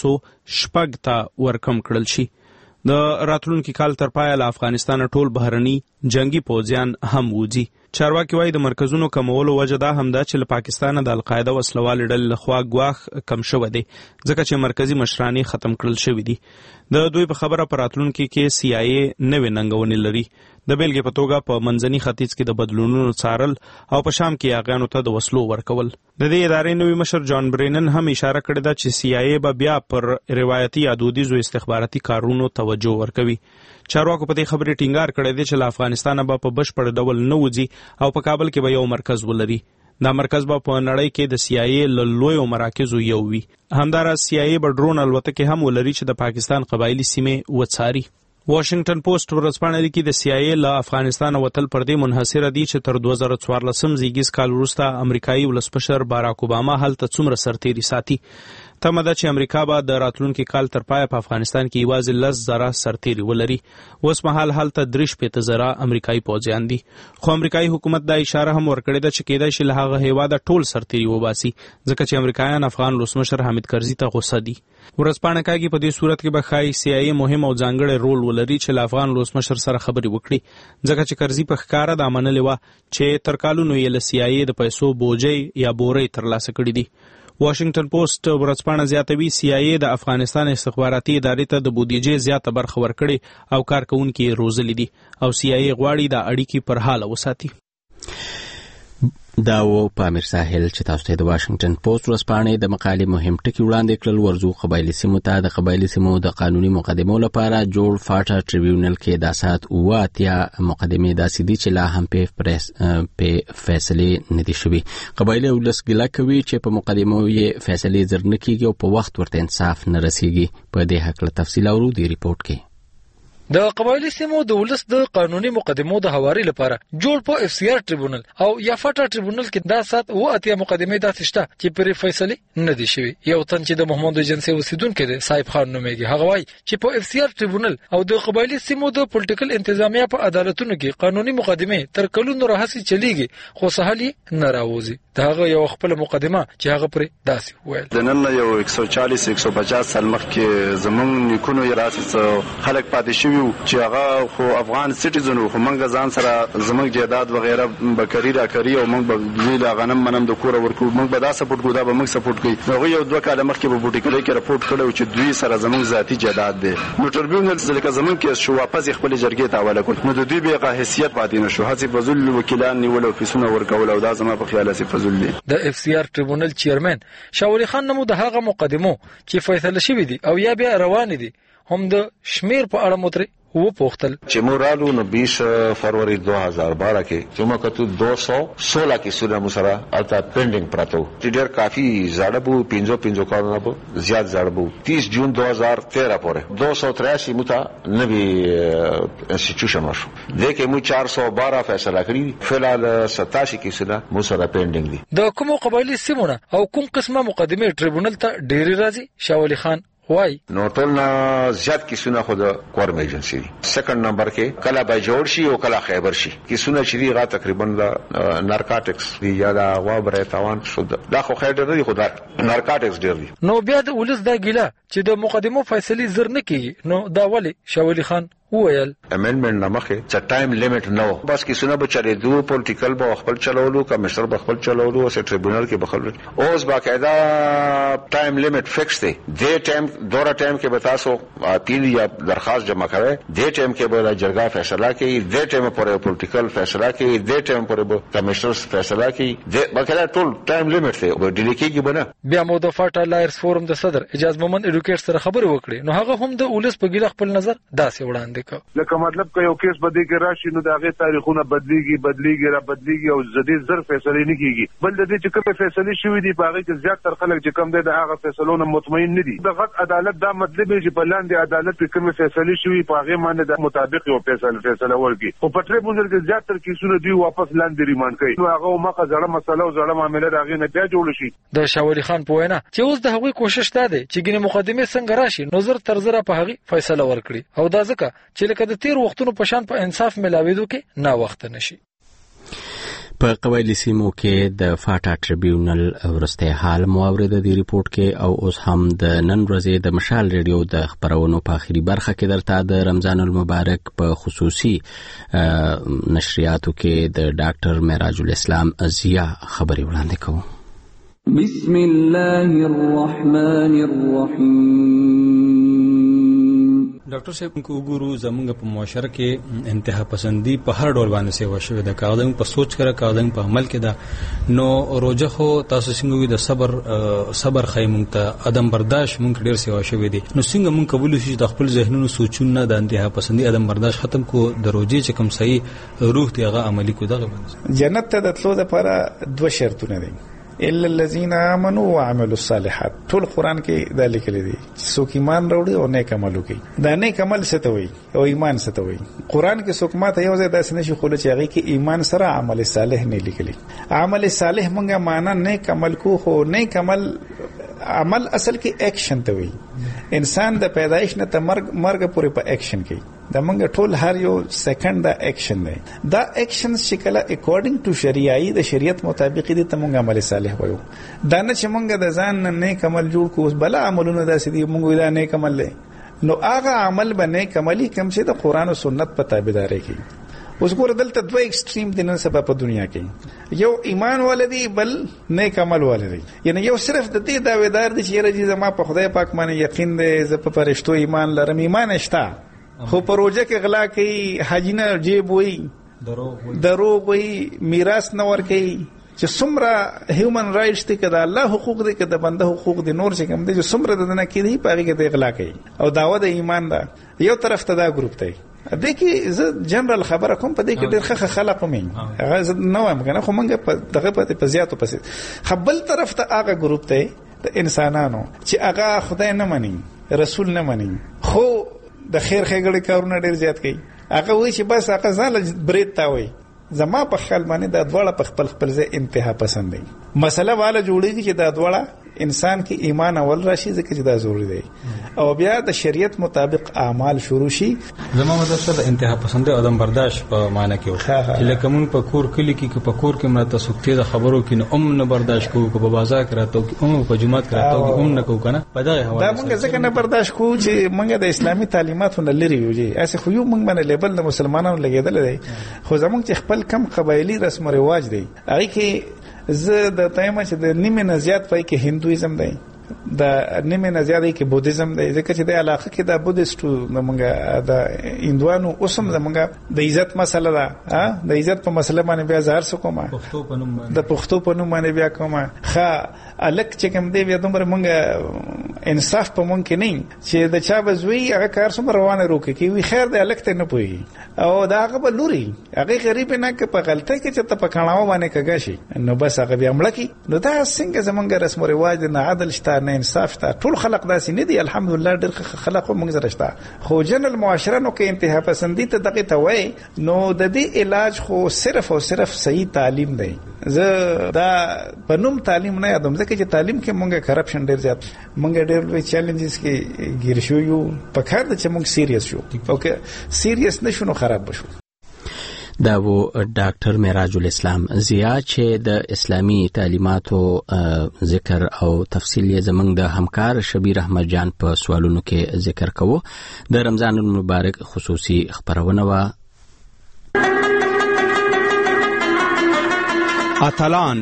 1206 ته ورکم کړل شي. د راتلونکي کال تر پایه له افغانستان ټول بهرني جنگي پوځیان هم وځي. چارواکي وایي د مرکزونو کمولو وجه دا هم ده چې له پاکستانه د القاعده وسلوالې ډلې لخوا ګواښ کم شوی دی ځکه چې مرکزي مشرانې ختم کړل شوي دي. د دوی په خبره په راتلونکي کې CIA نوې ننګونې لري. د بیلګې په توګه په منځني ختیځ کې د بدلونونو څارل او په شام کې یاغیانو ته د وسلو ورکول. د دې ادارې نوي مشر جان برینن هم اشاره کړې ده چې CIA به بیا پر روایتي یا دودیزو استخباراتي کارونو توجه ورکوي. چارواکو په دې خبرې ټینګار کړی دی چې له افغانستانه به په بشپړ ډول نه وځي او په کابل کې به یو مرکز ولري. دا مرکز به په نړۍ کې د CIA له لویو مراکزو یو وي. همداراز CIA به ډرون الوتکې هم ولري چې د پاکستان قبایلی سیمې وڅاري. واشنگټن پوسټ ورځپاڼه لیکي د CIA له افغانستان وتل پر دې منحصره دي چې تر 2014 زیږیز کال وروسته امریکایي ولسمشر باراک اوباما هلته څومره سرتیري ساتي. تمه ده چې امریکا به د راتلونکي کال تر پایه په افغانستان کې یوازې 10,000 سرتیري ولري. اوس مهال هلته 63,000 امریکایي پوځیان دي. خو امریکایي حکومت دا اشاره هم ورکړې ده چې کېدای شي له هغه هیواده ټول سرتیري وباسي ځکه چې امریکایان افغان ولسمشر حامد کرزي ته غوسه دي. ورځپاڼه کاږي په دې صورت کې به ښایي CIA مهم او ځانګړی رول ولري چې له افغان ولسمشر سره خبرې وکړي ځکه چې کرزي په ښکاره دا منلې وه چې تر کالونو یې له CIA د پیسو بوجۍ یا بورۍ ترلاسه کړي دي. واشنگټن پوسټ ورځپاڼه زیاتوي CIA د افغانستان استخباراتي ادارې ته د بودیجې زیاته برخه ورکړي او کارکونکي روزلي دي او CIA غواړي د اړیکې پر حال وساتي. دا و په امیر ساحل چې تاسو ته د واشنگټن پوسټ ورځپاڼې د مقالې مهم ټکي وړاندې کړل. ورځو قبایلي سیمو ته د قبایلي سیمو د قانوني مقدمو لپاره جوړ فاټا ټریبیونل کې د اسات او اتیا مقدمې داسې دي چې لا هم په فیصله نه دي شوي. قبایلي ولس ګیله کوي چې په مقدمو یې فیصله زر نه کیږي او په وخت ورته انصاف نه رسیږي. په دې هکله تفصیل اورو دی ریپورت کې. د قبایلی سیمو د ولس د قانوني مقدمو د هواري لپاره جوړ په FCR ټریبونل او یا فاټا ټریبونل کې د اسات او اتیا مقدمې داسې شته چې پر فیصله نه دي شوي. یو تن چې د محمد ایجنسی اوسیدونکو دی صاحب خان نومېږي، هغه وایي چې په FCR ټریبونل او د قبایلی سیمو د پولیټیکل انتظامیه په عدالتونو کې قانوني مقدمې تر کلونو راهسي چلیږي خو سهال نه راوځي. دا هغه یو خپل مقدمه چې هغه پر داسې ویل. د نن یو 140 150 سال مخکې زمونږ نیکونو یې راسي خلک پاتې شوي چې هغه خو افغان سټیزن خو منګه ځان سره زمونږ جیداد وغیرہ بکری را کوي او موږ به ویل غنم منم د کور ورکو موږ به دا سپورټ کوو دا به موږ سپورټ کوي. نو یو دوه کاله مخکې په بوټیکلې کې راپورټ کړو چې دوی سره زمونږ ذاتی جیداد دی. نو ټربیونل ځکه زمونږ کې شو واپس خپل جرګې ته حواله کړ. نو د دوی به حیثیت پاتې نشو. هڅه فضل وکیلان نیول او فیسونه ورکول او دا زما په خیال هڅه فضل دی. د FCR ټریبونل چیرمن شاولی خان نمو د هغه مقدمو چې فیصله شوی دي او یا بیا روان دي هم د شمیر په اړه متري و پوښتل چې مورالو نو 20 فروری 2012 کې چې موږ ته 216 کې سره مسره البته پینډینګ پراته چې ډېر کافي زړه بو 15 کارونه بو زیات زړه بو 30 جون 2013 پورې 283 متا نوی انسټیټیوشن وشو دغه مو 412 فیصله کړی فلال 87 کې سره مسره پینډینګ دي. د کوم قبایلی سیمونه او کوم قسمه مقدمه ټریبونل ته ډېری راځي شاولی خان وای. نو ټول نه زیات کیسونه خو د کورم ایجنسی دي. سیکنډ نمبر کې کله به جوړ شي او کله خیبر شي کیسونه چې غا تقریبا د نارکاټکس دی یا د غوا برې تاوان شو دا خو خیر دی خو دا نارکاټکس ډیر دي. نو بیا د ولس دا ګیله چې د مقدمو فیصله زر نه کیږي نو دا ولی شاولی خان وویل امندمنت نامخه چې ټایم لیمټ نو بس کیسونه به چره دوه پولیټیکل به خپل چلولو کمشنر به خپل چلولو او ټریبیونل کې به خپل اوس باقاعده ټایم لیمټ فکس دی. د ټایم دوره ټایم کې به تاسو اپیل یا درخواست جمع کړئ د ټایم کې به جرګه فیصله کوي د ټایم پورې پولیټیکل فیصله کوي د ټایم پورې به کمشنر فیصله کوي د باقاعده ټول ټایم لیمټ دی او ډیلی کېږي بنه. بیا مو د فاټا لایرز فورم د صدر اجاز مومن ایډوکیټ سره خبرې وکړې نو هغه هم د ولس په ګیله خپل نظر داسې وړاندې لکه مطلب که یو کیس بده کې راشي نو دغه تاریخونه بدلیږي او زدي زر فیصله نه کیږي. بل د دې چې کومه فیصله شوې دي په هغه کې زیات تر خلک چې کم دي د هغه فیصلونو مطمئن نه دي. د غټ عدالت دا مطلب دی چې په لاندې عدالت کې کومه فیصله شوې په هغه باندې د مطابق یو فیصله ورکړي او په ټریبونل کې زیات تر کیسونه دی واپس لاندې ریماند کوي. نو هغه مخه زړه مسله او زړه معاملې راغی نه بیا جوړ شي. د شاولی خان په وینا چې اوس د هغوی کوشش ده چې ګینه مقدمه څنګه راشي نظر تر زره په هغه فیصله ورکړي او دا ځکه چې لکه د تیر وختونو په شان په انصاف ملاویدو کې نا وخت نشي. په قبایلی سیمو کې د فاټا ټریبیونل ورسته حال مواورد دی ریپورت کې او اوس هم د نن ورځې د مشال ریډیو د خبرونو په اخیری برخه کې درته د رمضان المبارک په خصوصي نشریاتو کې د ډاکټر معراج الاسلام ضیا خبري وړاندې کوم. بسم الله الرحمن الرحیم. ډاکټر صاحب کو ګورو زمونږ په معاشره کې انتها پسندي په هر ډول باندې سیوا شوی د کاغذم په سوچ کړه کاغذم په عمل کې دا نو روزه خو تاسو څنګه وي د صبر خیمون ته ادم برداشت مونږ ډیر سیوا شوی دي نو څنګه مونږ قبول شي د خپل ذهنونو سوچونه د انتها پسندي ادم برداشت ختم کو د روزي چې کوم صحیح روح دی هغه عملی کو دغه جنت ته د تلو لپاره دوه شرطونه دي الا الذين امنوا وعملوا الصالحات. ټول قران کې دا لیکل دي څوک ایمان راوړي او نیک عمل کوي. دا نیک عمل څه ته وایي او ایمان څه ته وایي؟ قران کې څوک ماته یو ځای داسې نشي خو چې هغه کې ایمان سره عمل صالح نه لیکلي. عمل صالح مونږه معنا نیک عمل کو خو نیک عمل اصل کې اکشن ته وایي. انسان د پیدایش نه ته مرګ پورې په اکشن کوي. دا مونږ ټول هر یو سکند دا اکشن دی. دا اکشن شکل اکورډینګ ټو شریعي د شریعت مطابق دي ته مونږ عمل صالح وایو. دا نه چې مونږ د ځان نیک عمل جوړ کو بل عملونه داسې دي مونږ دا نیک عمل لې نو هغه عمل باندې کمالي کم چې د قران او سنت په تابعداري کوي اوس ګور دلته دوه ایکستریم دي نن سبا په دنیا کې، یو ایمان والدي بل نیک عمل والدي. یعنی یو صرف د دې داویدار دي چې راځي زما په خدای پاک باندې یقین دی، زه په فرشتو ایمان لرم، ایمان شته، خو پروژه کې غلا کوي، حاجینه جیب وي، دروغ وي، میراث نه ورکوي، چې څومره هیومن رائټس دي، کده الله حقوق دي، کده بنده حقوق دي، نور چې کوم دي چې څومره د نه کېدی په هغه کې غلا کوي او داوا د ایمان ده. یو طرف ته دا ګروپ دی. د کې زه جنرال خبره کوم، په دې کې ډېر ښه خلک هم هغه زه نه وایم کنه، خو موږ په دغه په زیاتو پسې خپل طرف ته هغه ګروپ دی د انسانانو چې هغه خدای نه مني، رسول نه مني، خو د خیر ښېګړې کارونه ډېر زیات کوي. هغه وایي چې بس هغه ځان برید تا وایي. زما په خیال باندې دا دواړه په خپل ځای انتها پسند دي. مسله والا جوړیږي چې دا دواړه انسان کې ایمان اول راشي، ځکه چې دا ضروري دی، او بیا د شریعت مطابق اعمال شروع شي. زما مطلب څه د انتها پسند او عدم برداشت په معنی کې و چې لکه مونږ په کور کلی کې په کور کې مرته سوکتي د خبرو کې نه برداشت کوو، په بازار کې راته او په جمعات کې راته نه کوو کنه. په دغه حواله دا مونږ ځکه نه برداشت کوو چې مونږ د اسلامي تعلیماتو نه لري یو جی اسه خو یو مونږ باندې لیبل د مسلمانانو لګیدل دی، خو زمونږ چې خپل کم قبایلی رسم او رواج دی هغه کې زه د تایمه چې د نیمه نه زیات پای کې هندویزم دی، د نیمه نه زیات کې بودیزم دی، ځکه چې د علاقه کې د بودیستو زمونږ د هندوانو اوسم زمونږ د عزت مسله ده، د عزت په مسله باندې بیا زهر څه کومه د پښتو په نوم باندې بیا کومه ښه الک چې کوم دی بیا دومره مونږ انصاف په مونږ کې نه چې د چا بزوی هغه کار سم روانه روکي کی وی خیر د الک ته نه پوي او دا هغه بلوري هغه غریب نه کې په غلطه کې چې ته په کڼاو باندې کګا شي نو بس هغه بیا مړ کی. نو دا څنګه زمونږ رسم او رواج نه عدل شته نه انصاف شته، ټول خلق داسې نه دي الحمدلله، ډېر خلق مونږ سره شته، خو جنرال معاشره نو کې انتها پسندي ته دغه ته وای. نو د دې علاج خو صرف او صرف صحیح تعلیم دی. زه دا په نوم تعلیم نه یادوم ځکه چې تعلیم کې مونږه کرپشن ډېر زیات، مونږ ډېر لوی چیلنجز کې ګیر شو یو په کار د چې مونږ سیریس شو او که سیریس نشو نو خراب بشو. دا و ډاکټر معراج الاسلام ضیا چې د اسلامی تعلیماتو ذکر او تفصیل یې زمنګ د همکار شبیر احمد جان په سوالونو کې ذکر کوو. د رمضان المبارک خصوصي خبرونه و اتلان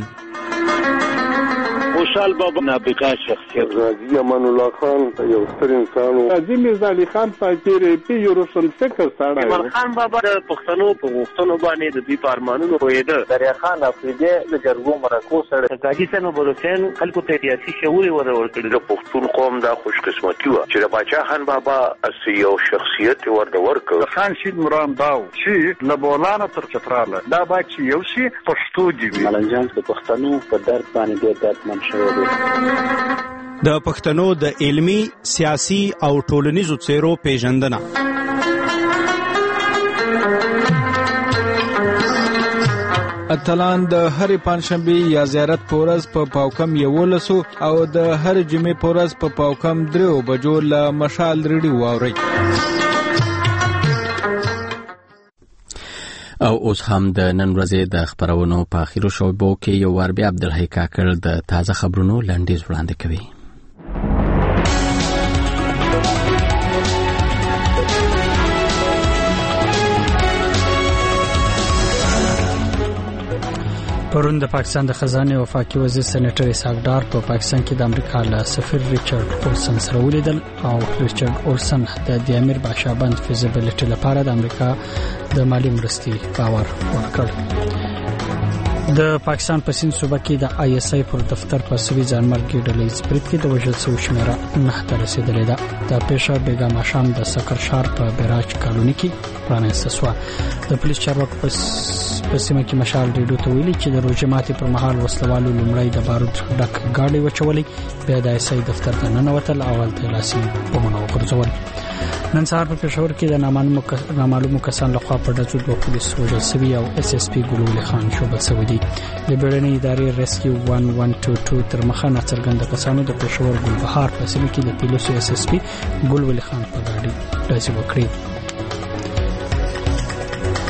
خوشحال بابا نابغه شخصیت، غازی امان الله خان یو ستر انسان، غازی میرزا علي خان فقیر پی یو روشن فکر سره، ایمان خان بابا د پښتنو په غوښتنو باندې د دې پارمانونو پوهېده، دریا خان افریدي د جرګو مرکو سره، غازی سنو بلوچستان خلکو ته سیاسي شعور ورکړي. د پښتون قوم دا خوش قسمتي و چې د باچا خان بابا اسی یو شخصیت ورکړ. خان شید مرام داو چې لبولانه تر چتراله دا باچ یو شي پښتو دی ملنجان د پښتنو په درد باندې ډېر درد منشي. د پښتنو د علمی، سیاسي او ټولنیزو څیرو پیژندنه. اتلان د هر پنځشنبه یا زیارت پورز په پاوکم 11 او د هر جمعې پورز په پاوکم 3 بجو له مشال ریډیو واوري. او اوس هم د نن ورځې د خبرونو په اخیرو شوبو کې یو ور بیا عبدالحی کاکړ د تازه خبرونو لنډیز وړاندې کوي. پرون د پاکستان د خزانه وفاقي وزیر سېنیټر اسحاق ډار په پاکستان کې د امریکا له سفیر ریچارډ اولسن سره ولیدل او ریچارډ اولسن د امیر باشا بند فیزیبিলিټي لپاره د امریکا د مالی مرستې باور ورکړ. د پاکستان په سیند صوبه کې د آی اس آی پر دفتر په سوي ځانمرګي ډلې سپریټ کې د وژل شوو شمیره 9 ته رسیدلې ده. د پیښه بیګا ماشام د سکر شهر په بیراج کالونی کې پرانیسته شوه. د پولیس چارواکو په سیمه کې مشال ریډیو ته ویلي چې د روژې ماتي پر مهال وسلوالو لومړی د بارود ډک گاډي وچولې، بیا د آی اس آی دفتر ته ننوتل او هلته لاسي بمونه وغورځول. نن سهار په پېښور کې د نامعلومو کسانو لخوا په ډزو دوه پولیس وژل شوي او اس اس پی ګلول خان شوبل شوی دی. د بیړنۍ ادارې ریسکیو 1122 تر مخه ناڅرګنده کسانو د پېښور ګلبهار په سیمه کې د پولیسو اس اس پی ګلول خان په ګاډي ډزې وکړې.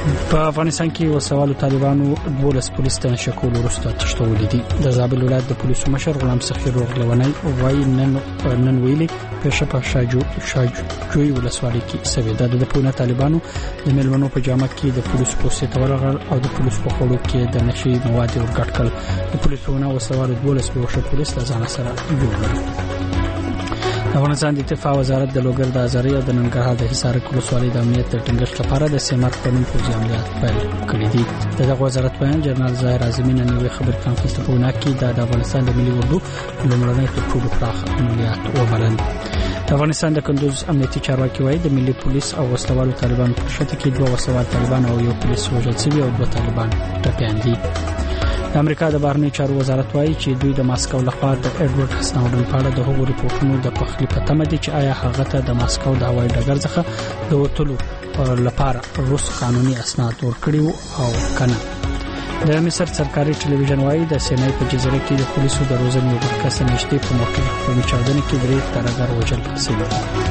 په افغانستان کې وسوالو طالبانو 12 پولیس ته شکول ورسته تشتولې دي. د زابل ولایت د پولیسو مشر غلام سخیر ورغلونی وایي نن ویلي پېښه په شاجوی ولسوالۍ کې سوي ده. د پونه طالبانو د ملمنو په جامه کې د پولیسو پوسټ ته ورغل او د پولیسو په خوړو کې د نشي مواد ورګټ کړل. د پولیسو وسوالو 12 بوښه پولیس له ځان سره جوړل. افغانستان د دفاع وزارت د لوګر د ازاري او د ننګرهار د حصار ولسوالۍ د امنیت د ټینګښت لپاره د سیمر قانون پوځي عملیات پیل کړي دي. دغه وزارت بیان جنرال ظاهر اعظمي نن یو خبر کانفرنس په ونه کې د افغانستان د ملي اردو لومړنۍ تر ټولو پراخ عملیات وبلل. د افغانستان د کندوز امنیتي چارواکي وایي د ملي پولیس او وسلوالو طالبانو په شته کې 2 وسوال طالبان او یو پولیس وژل شوی او 2 طالبان ټپيان دي. د امریکا د بهرنی چارو وزارت وایي چې دوی د ماسکو لخوا د اډوارډ سناودن په اړه د هغو ریپورتونو د پخلی په تمه دي چې آیا هغه ته د ماسکو د هوایي ډګر څخه د وټلو لپاره روس قانوني اسناد ورکړي او کنه. د مصر سرکاري ټلویزیون وایي د سینای په جزیره کې د پولیسو د روزنې یو کس نشته په موټر په چاودنه کې درې ترګر وژل شوی.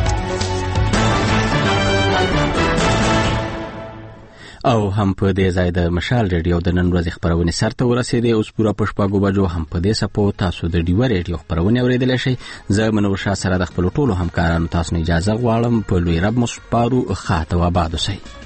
او هم په دې ځای د مشال ریډیو د نن ورځې خبرونه سرته ورسېدې. اوس پوره پښپاګو بجو هم په دې سپو تاسو د ډیو ریډیو خبرونه اوریدل شي. زه منور شاه سره د خپل ټولو همکارانو تاسو نه اجازه غواړم. په لوی رب مو سپارو. خاطر و آباد اوسئ.